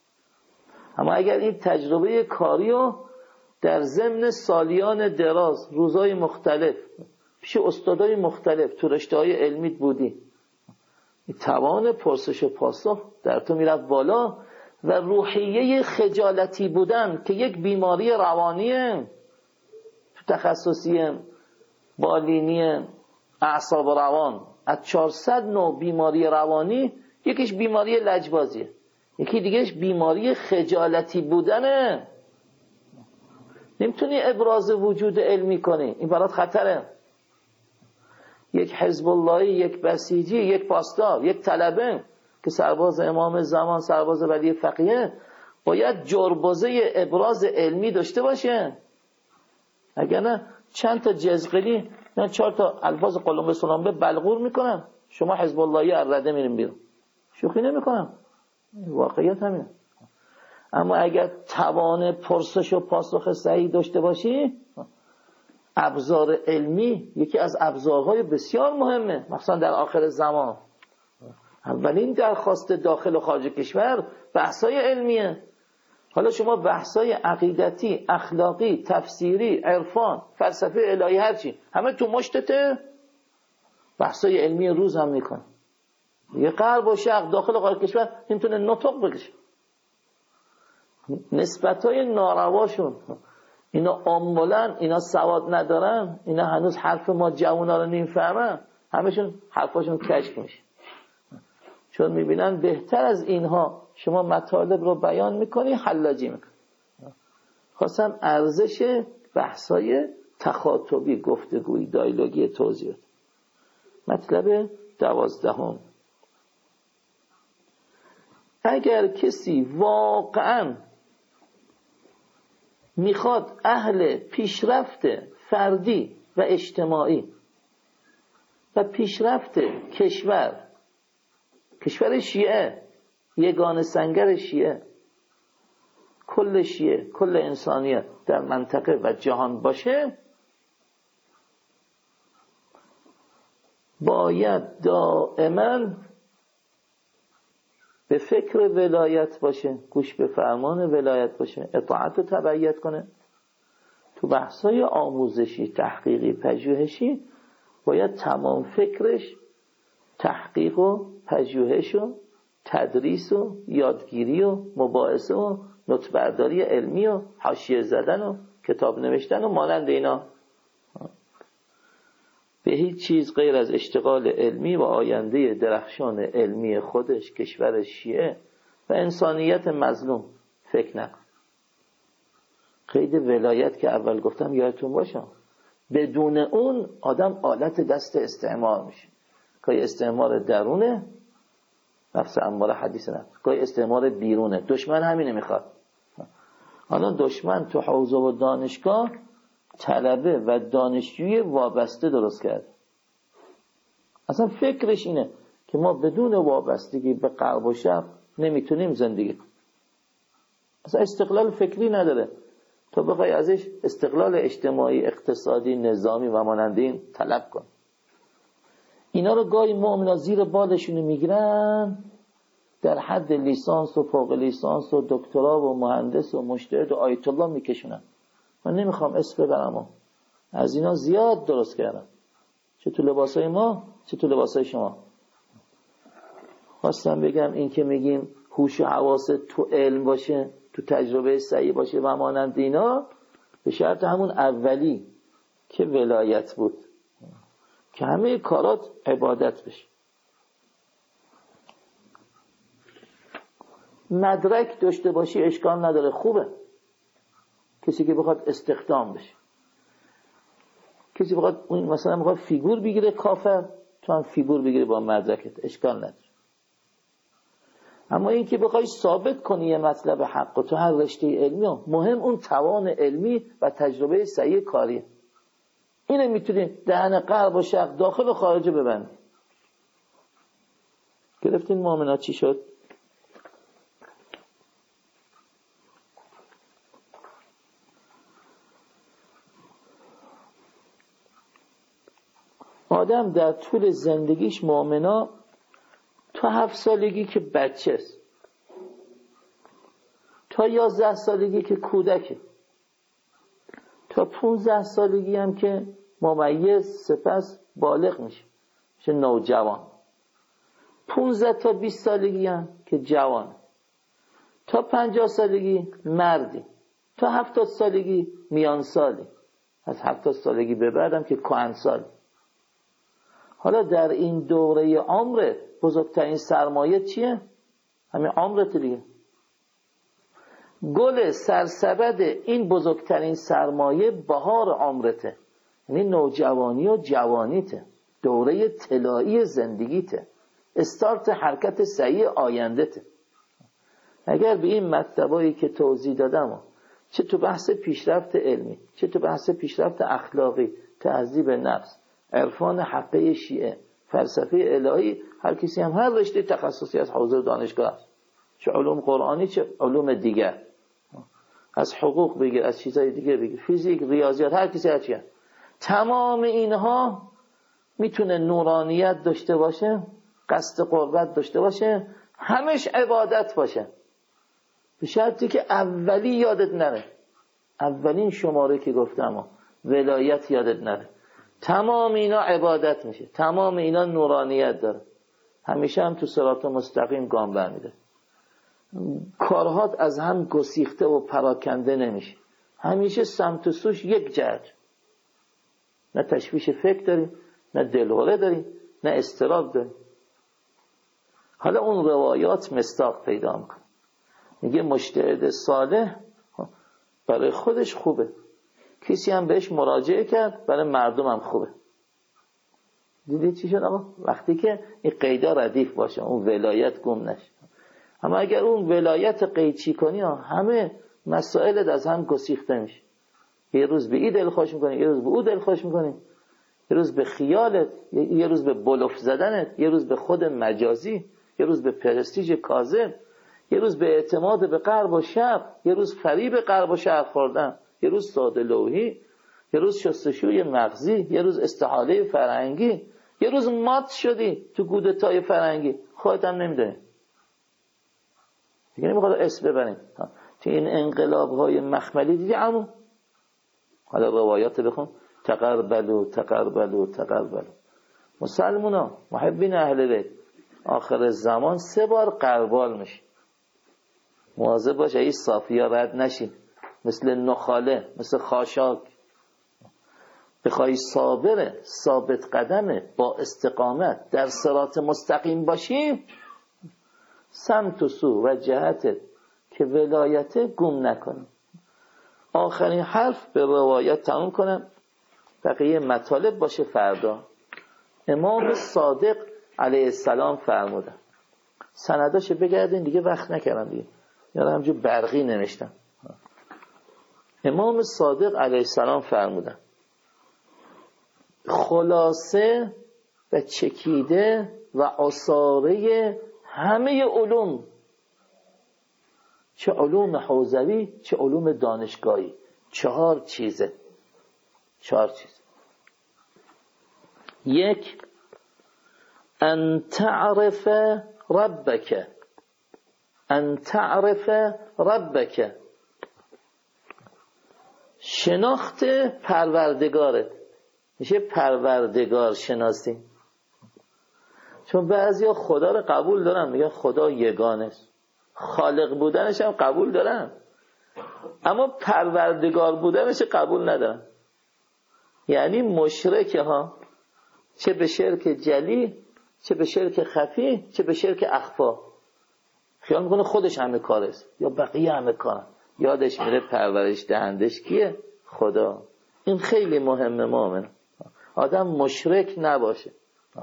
اما اگر این تجربه کاری رو در ضمن سالیان دراز، روزای مختلف، پیش استادای مختلف تو رشته‌های علمیت بودی، توان پرسش و پاسخ در تو میرفت بالا و روحیه خجالتی بودن که یک بیماری روانیه، تو تخصصی بالینی اعصاب و روان، از چهارصد نوع بیماری روانی یکیش بیماری لجبازیه، یکی دیگهش بیماری خجالتی بودنه. نمیتونی ابراز وجود علمی کنی، این برات خطره. یک حزب اللهی، یک بسیجی، یک پاسدار، یک طلبه که سرباز امام زمان، سرباز ولی فقیه، باید جربوزه ابراز علمی داشته باشه. اگر نه چند تا جزقلی، نه چهار تا الفاظ قلمبه سلامبه بلغور میکنن، شما حزب اللهی الرده میریم بیرون. شوخی نمیکنم، واقعیت همینه. اما اگر توان پرسش و پاسخ صحیح داشته باشی، ابزار علمی یکی از ابزارهای بسیار مهمه، مثلا در آخر زمان. اولین درخواست داخل و خارج کشور بحثای علمیه. حالا شما بحثای عقیدتی، اخلاقی، تفسیری، عرفان، فلسفه الهی، هرچی همه تو مشتته، بحثای علمی روز هم میکن. یه غرب و شرق، داخل و خارج کشور نمیتونه نطق بکشه. نسبتای نارواشون، اینا عاملن، اینا سواد ندارن، اینا هنوز حرف ما جوونا رو نمیفهمن، همشون حرفاشون کشف میشه، چون میبینن بهتر از اینها شما مطالب رو بیان میکنی، حلاجی میکنی. خواستم ارزش بحثای تخاطبی، گفتگویی، دایلوگی توضیح. مطلب دوازدهم، اگر کسی واقعا میخواد اهل پیشرفت فردی و اجتماعی و پیشرفت کشور، کشور شیعه، یگان سنگر شیعه، کل شیعه، کل انسانیت در منطقه و جهان باشه، باید دائما به فکر ولایت باشه، گوش به فرمان ولایت باشه، اطاعت و تبعیت کنه، تو بحثای آموزشی، تحقیقی، پژوهشی باید تمام فکرش تحقیق و پژوهش و تدریس و یادگیری و مباحثه و نوت‌برداری علمی و حاشیه زدن و کتاب نوشتن و مانند اینا، به هیچ چیز غیر از اشتغال علمی و آینده درخشان علمی خودش، کشور شیعه و انسانیت مظلوم فکر نکن. قید ولایت که اول گفتم یادتون باشه، بدون اون آدم آلت دست استعمار میشه. گاهی استعمار درونه، نفس اماره حدیث نفس، گاهی استعمار بیرونه. دشمن همینه میخواد. حالا دشمن تو حوزه و دانشگاه طلبه و دانشجوی وابسته درست کرد. اصلا فکرش اینه که ما بدون وابستگی به غرب و شرق نمیتونیم زندگی کنیم. اصلا استقلال فکری نداره تو بخوای ازش استقلال اجتماعی، اقتصادی، نظامی و مانند این طلب کن. اینا رو گاهی مؤمنا زیر بالشون میگیرن، در حد لیسانس و فوق لیسانس و دکترا و مهندس و مجتهد و آیت الله میکشونن. من نمیخوام اسم ببرم، از اینا زیاد درست کردم، چه تو لباسای ما چه تو لباسای شما. خواستم بگم این که میگیم هوش و حواس تو علم باشه، تو تجربه صحیح باشه و مانند اینا، به شرط همون اولی که ولایت بود، که همه کارات عبادت بشه. مدرک داشته باشی اشکال نداره، خوبه. کسی که بخواد استخدام بشه، کسی بخواد مثلا بخواد فیگور بگیره کافر، تو هم فیگور بگیره با مدرکت، اشکال نداره. اما این که بخوای ثابت کنی یه مطلب حق و تو هر رشته علمی هم. مهم اون توان علمی و تجربه صحیح کاریه. اینه میتونی دهن غرب و شرق، داخل و خارج ببندی. گرفتین مؤمنات چی شد؟ آدم در طول زندگیش مؤمنا تا هفت سالگی که بچه است، تا یازده سالگی که کودکه، تا پونزده سالگی هم که ممیز، سپس بالغ میشه، میشه نوجوان. پونزده تا بیست سالگی هم که جوان، تا پنجاه سالگی مردی، تا هفتاد سالگی میان سالی، از هفتاد سالگی به بعدم که کهن سالی. حالا در این دوره عمر بزرگترین سرمایه چیه؟ همین عمرت دیگه. گل سرسبد این بزرگترین سرمایه بهار عمرته، یعنی نوجوانی و جوانیته، دوره طلایی زندگیته، استارت حرکت صحیح آیندته. اگر به این مطلبایی که توضیح دادم، چه تو بحث پیشرفت علمی، چه تو بحث پیشرفت اخلاقی، تهذیب نفس، عرفان حقه شیعه، فلسفه الهی، هر کسی هم هر رشته تخصصی از حوزه دانشگاه است، چه علوم قرآنی چه علوم دیگر، از حقوق بگیر، از چیزهای دیگه بگیر، فیزیک، ریاضیات، هر کسی هر چی هست. تمام اینها میتونه نورانیت داشته باشه، قصد قربت داشته باشه، همش عبادت باشه، به شرطی که اولی یادت نره، اولین شماره که گفتم ولایت یادت نره. تمام اینا عبادت میشه، تمام اینا نورانیت داره، همیشه هم تو صراط مستقیم گام برمیده، کارهات از هم گسیخته و پراکنده نمیشه، همیشه سمت و سوش یک جهت، نه تشویش فکر داری، نه دلهوره داری، نه استراب داری. حالا اون روایات مصداق پیدا میکنه، میگه مجتهد صالح برای خودش خوبه، کسی هم بهش مراجعه کرد برای مردم هم خوبه. دیدی چی شد آقا؟ وقتی که این قیدا ردیف باشه، اون ولایت گم نشه. اما اگر اون ولایت قید چی کنی، همه مسائلت از هم گسیخته میشه. یه روز به این دل خوش میکنی، یه روز به اون دل خوش میکنی، یه روز به خیالت، یه روز به بلوف زدنت، یه روز به خود مجازی، یه روز به پرستیژ کاذب، یه روز به اعتماد به غرب و شرق، یه روز فریب غرب و شرق خوردن، یه روز ساده لوحی، یه روز شستشوی مغزی، یه روز استحاله فرهنگی، یه روز مات شدی تو کودتای فرهنگی، خودت هم نمیدونی. دیگه نمیخواد اسم ببریم. تو این انقلاب‌های مخملی دیدی عمو؟ حالا روایات بخون، تقربلوا تقربلوا تقربلوا. مسلمونا محبین اهل بیت آخر زمان سه بار قربال میشه. مواظب باش این صافیا رد نشین، مثل نخاله، مثل خاشاک. بخوای صابره، ثابت قدمه، با استقامت در صراط مستقیم باشی، سمت و سو و جهتت که ولایت گم نکنی. آخرین حرف به روایت تموم کنم، بقیه مطالب باشه فردا. امام صادق علیه السلام فرمودن، سنداشو بگردین دیگه، وقت نکردم دیگه، یادم همجور برقی نوشتم. امام صادق علیه السلام فرمودن خلاصه و چکیده و عصاره همه علوم، چه علوم حوزوی چه علوم دانشگاهی، چهار چیزه. چهار چیز. یک، ان تعرف ربک، ان تعرف ربک، شناخت پروردگارت. میشه پروردگار شناسی. چون بعضیا خدا رو قبول دارن، میگن خدا یگانه است، خالق بودنش هم قبول دارن، اما پروردگار بودنش قبول ندارن. یعنی مشرکه ها، چه به شرک جلی، چه به شرک خفی، چه به شرک اخفا. خیال میکنه خودش همه کار است یا بقیه همه کارن، یادش میره پرورش دهندش کیه؟ خدا. این خیلی مهمه مومن، آدم مشرک نباشه.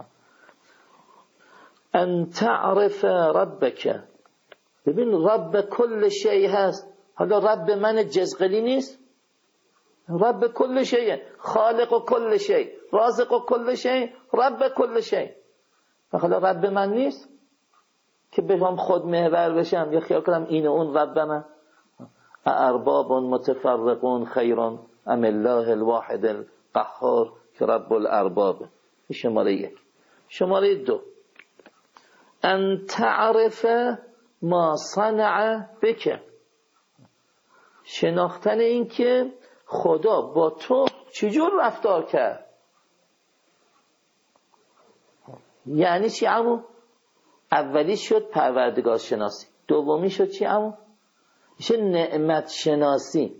ان تعرف ربک، ببین رب کل شیء هست. حالا رب من جزغلی نیست، رب کل شیء، خالق کل شیء، رازق کل شیء، رب کل شیء. حالا رب من نیست که بخوام خود محور بشم یا خیال کنم این اون رب من. ارباب متفرقون خیر ام الله الواحد القهار که رب الارباب. شماره یک. شماره دو، ان تعرف ما صنع بک، شناختن این که خدا با تو چجور رفتار کرد. یعنی چی عمو؟ اولی شد پروردگار شناسی، دومی شد چی عمو؟ میشه نعمت شناسی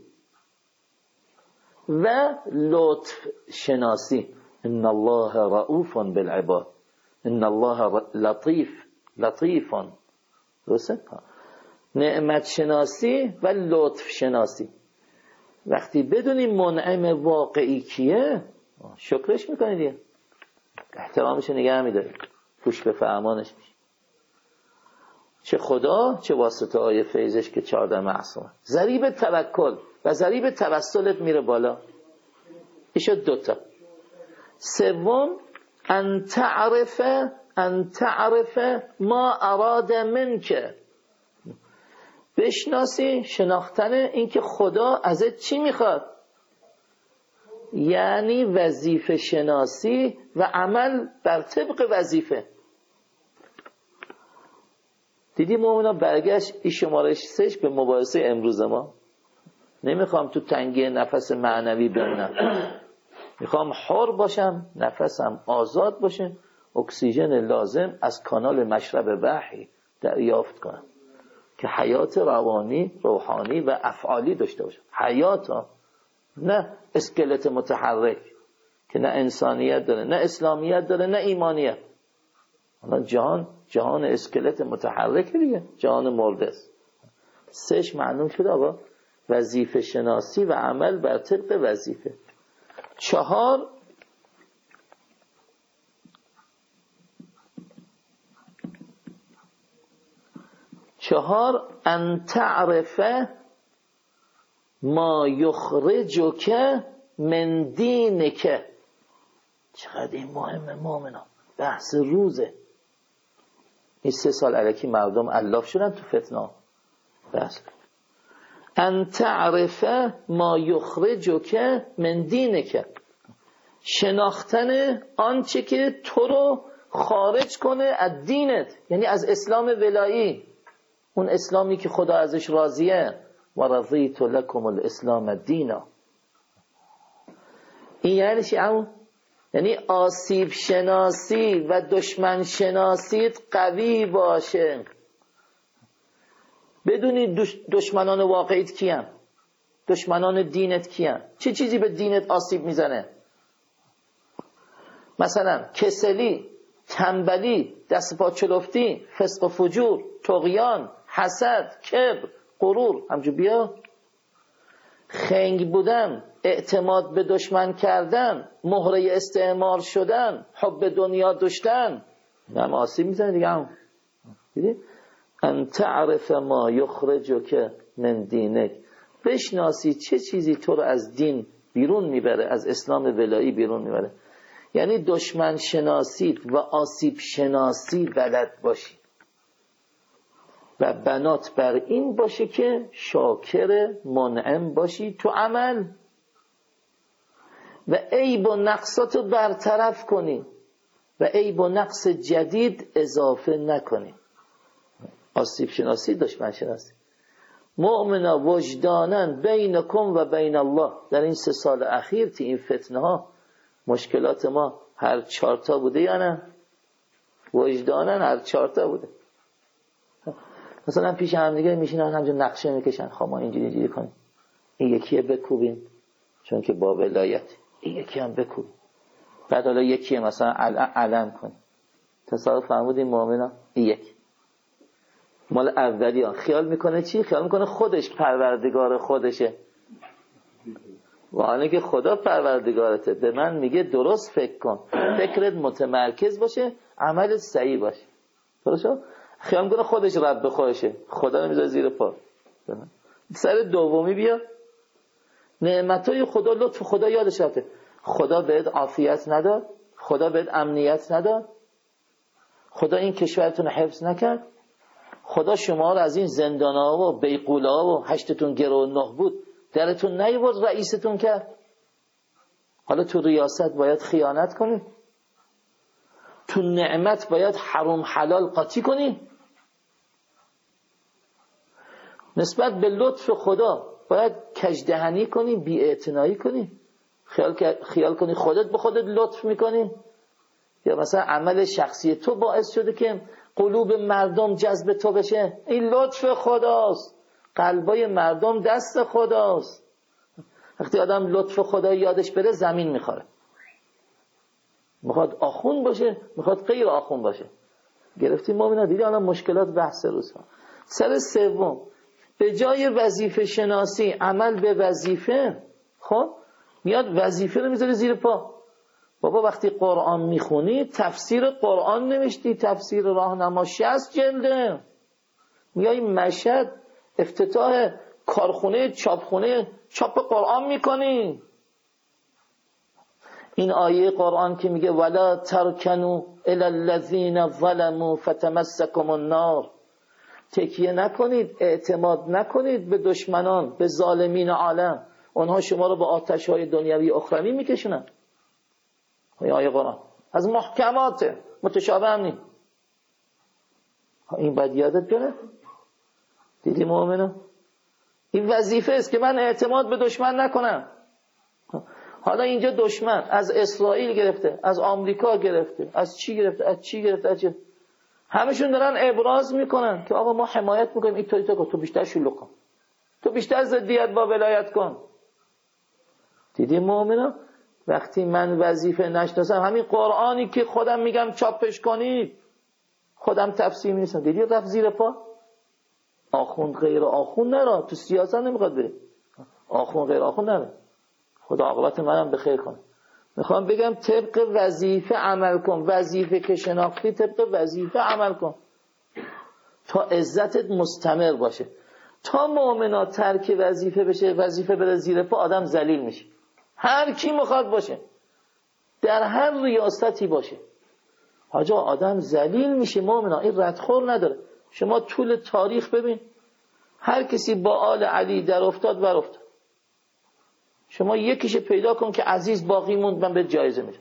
و لطف شناسی. ان الله رؤوف بالعباد، ان الله لطیف لطیف. درسته؟ نعمت شناسی و لطف شناسی. وقتی بدونی منعم واقعی کیه، شکرش میکنی دیگه، احترامش نگه میداری، پوش به فرمانش میشه. چه خدا چه واسطه های فیضش که چهارده معصومه. ضریب توکل و ضریب توسلت میره بالا. این شد دوتا. سوم، ان تعرف ان تعرف ما اراد منک، بشناسی، شناختن این که خدا ازت چی میخواد. یعنی وظیفه شناسی و عمل بر طبق وظیفه. دیدی مومنا برگشت این شماره سش به مباحثه امروز ما. نمیخوام تو تنگی نفس معنوی بمونم، میخوام حر باشم، نفسم آزاد باشه، اکسیژن لازم از کانال مشرب وحی دریافت کنم که حیات روانی، روحانی و افعالی داشته باشم. حیات ها، نه اسکلت متحرک که نه انسانیت داره، نه اسلامیت داره، نه ایمانیت. الان جهان جهان اسکلت متحرک دیگه، جهان مرده است. سهش معلوم شد آقا، وظیفه شناسی و عمل بر طبق وظیفه. چهار، چهار ان تعرف ما یخرجک من دینک. چقدر این مهمه مومنان، بحث روزه. این سه سال الکی مردم الاف شدن تو فتنه. بس ان تعرف ما یخرجک من دینک، شناختن آنچه که تو رو خارج کنه از دینت، یعنی از اسلام ولایی، اون اسلامی که خدا ازش راضیه. و رضیت لکم الاسلام دینا. این یعنی چی عمو؟ یعنی آسیب شناسی و دشمن شناسیت قوی باشه. بدونی دشمنان واقعیت کیان؟ دشمنان دینت کیان؟ چه چیزی به دینت آسیب میزنه؟ مثلا کسلی، تنبلی، دست پا چلفتی، فسق و فجور، طغیان، حسد، کبر، غرور، همجور بیا. خنگ بودن، اعتماد به دشمن کردن، مهره استعمار شدن، حب دنیا داشتن، هم آسیب میزنه دیگه. هم دیدی؟ ان تعرف ما یخرجک من دینک، بشناسی چه چیزی تو رو از دین بیرون میبره، از اسلام ولایی بیرون میبره. یعنی دشمن شناسی و آسیب شناسی بلد باشی و بنات بر این باشه که شاکر منعم باشی تو عمل و عیب و نقصاتو برطرف کنی و عیب و نقص جدید اضافه نکنی. آسیب شناسی، دشمن شناسی. مؤمنا وجدانن بینکم و بین الله. در این سه سال اخیر تی این فتنه ها مشکلات ما هر چارتا بوده یا نه؟ وجدانن هر چارتا بوده. مثلا پیش هم دیگه میشینن همجور نقشه میکشن، خب ما اینجوری اینجوری کنیم، این یکیه بکوبیم چون که با ولایت، این یکی هم بکوبیم، بعد حالا یکیه مثلا علم کنیم. تصادف فرمودیم مؤمنا این یک مال اولی ها خیال میکنه چی؟ خیال میکنه خودش پروردگار خودشه، و آنه که خدا پروردگارته. به من میگه درست فکر کن، فکرت متمرکز باشه، عملت صحیح باشه. درسته؟ خیال میکنه خودش رب خودشه، خدا نمیذاره زیر پا. سر دومی بیا، نعمتای خدا، لطف خدا یادش رفته. خدا بهت عافیت نداد، خدا بهت امنیت نداد، خدا این کشورتون حفظ نکرد، خدا شما رو از این زندان‌ها و بیغولا و هشتتون گرو و نه بود درتون نیورد، رئیستون کرد. حالا تو ریاست باید خیانت کنی؟ تو نعمت باید حرام حلال قاطی کنی؟ نسبت به لطف خدا باید کژدهنی کنی، بی‌اعتنایی کنی، خیال خیال کنی خودت به خودت لطف میکنی؟ یا مثلا عمل شخصی تو باعث شده که قلوب مردم جذب تو بشه؟ این لطف خداست. قلبای مردم دست خداست. وقتی آدم لطف خدا یادش بره زمین میخوره. میخواد آخون باشه، میخواد غیر آخون باشه. گرفتیم مؤمنا؟ دیدی الان مشکلات بحث روزها. سر سوم، به جای وظیفه شناسی عمل به وظیفه، خب میاد وظیفه رو میذاره زیر پا. بابا وقتی قرآن میخونی تفسیر قرآن نوشتی، تفسیر راهنما شصت جلده، میای مشهد افتتاح کارخونه چاپخونه چاپ قرآن میکنی. این آیه قرآن که میگه ولا ترکنوا الی الذین ظلموا فتمسکم النار، تکیه نکنید، اعتماد نکنید به دشمنان، به ظالمین عالم، اونها شما رو به آتش های دنیوی اخروی میکشونن. این آیه قرآن از محکمات، متشابه هم نیم. این باید یادت بره. دیدی مؤمنه؟ این وظیفه است که من اعتماد به دشمن نکنم. حالا اینجا دشمن از اسرائیل گرفته، از آمریکا گرفته، از چی گرفته، از چی گرفته، از چی؟ همشون دارن ابراز میکنن که آقا ما حمایت میکنیم، این توی تو تو بیشتر شلوغ کن، تو بیشتر ضدیت با ولایت کن. دیدی مؤمنه؟ وقتی من وظیفه نشناسم، همین قرآنی که خودم میگم چاپش کنید، خودم تفسیر می‌نویسم، دیدی رفت زیر پا. آخوند غیر آخوند نرا، تو سیاست نمیخواد بری، آخوند غیر آخوند نرا. خدا عاقبت منم بخیر کنه. میخوام بگم طبق وظیفه عمل کن. وظیفه که شناختی طبق وظیفه عمل کن تا عزتت مستمر باشه. تا مؤمنا ترک وظیفه بشه، وظیفه بره زیر پا، آدم ذلیل میشه. هر کی میخواد باشه، در هر ریاستی باشه، حاجا آدم ذلیل میشه. مؤمنا این ردخور نداره. شما طول تاریخ ببین، هر کسی با آل علی در افتاد بر افتاد. شما یکیش پیدا کن که عزیز باقی موند، من به جایزه میدم.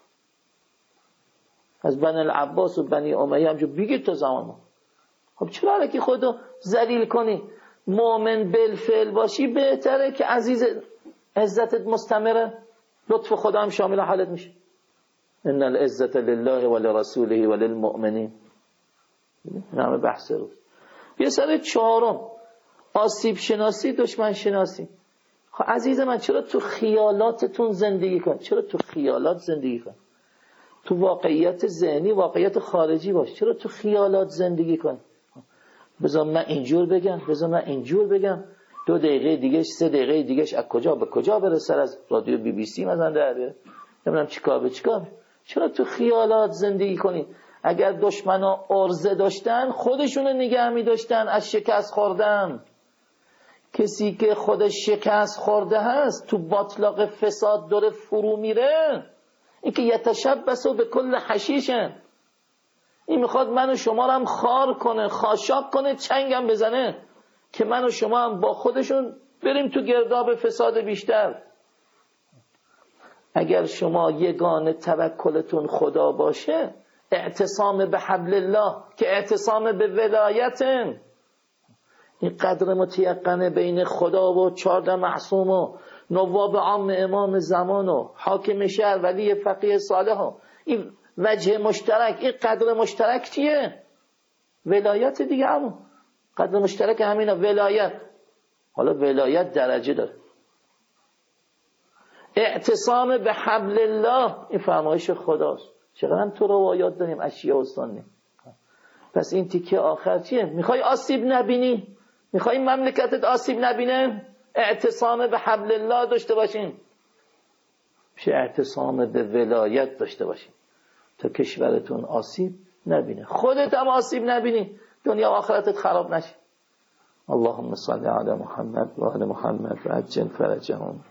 از بنی العباس و بنی امیه همجور بگید تا زمان ما. خب چرا الکی خودو ذلیل کنی؟ مؤمن بالفعل باشی بهتره که عزیز عزتت مستمره. لطف خدا هم شامل حالت میشه. ان العزة لله ولرسوله وللمؤمنین. نام بحث روز. یه سر چهارم آسیب شناسی، دشمن شناسی. خب عزیز من چرا تو خیالاتتون زندگی کن؟ چرا تو خیالات زندگی کن؟ تو واقعیت ذهنی، واقعیت خارجی باش. چرا تو خیالات زندگی کن؟ بذار من اینجور بگم، بذار من اینجور بگم، دو دقیقه دیگهش، سه دقیقه دیگهش از کجا به کجا برسه، از رادیو بی بی سی مثلا در بیاره، نمیدونم چیکار به چیکار. چرا تو خیالات زندگی کنی؟ اگر دشمنا عرضه داشتن خودشونو نگه می داشتن از شکست خوردن. کسی که خودش شکست خورده هست تو باطلاق فساد داره فرو میره، این که یتشبسو به کل حشیشن، این میخواد من و شما رو هم خار کنه، خاشاک کنه، چنگم بزنه که من و شما هم با خودشون بریم تو گرداب فساد بیشتر. اگر شما یگانه توکلتون خدا باشه، اعتصام به حبل الله که اعتصام به ولایتن، این قدر متیقنه بین خدا و چارده معصوم و نواب عام امام زمان و حاکم شهر ولی فقیه صالح و این وجه مشترک، این قدر مشترک چیه؟ ولایت دیگه. همون قدر مشترک همینه، ولایت. حالا ولایت درجه داره. اعتصام به حبل الله این فرمایش خداست. چقدر هم تو روایات داریم از شیعه و سنی. پس این تیکه آخر چیه؟ میخوای آسیب نبینی؟ میخوای مملکتت آسیب نبینه؟ اعتصام به حبل الله داشته باشین. میشه اعتصام به ولایت داشته باشین تا کشورتون آسیب نبینه، خودت هم آسیب نبینی، دنیا و آخرتت خراب نشه. اللهم صل علی محمد و آل محمد و عجل فرجهم.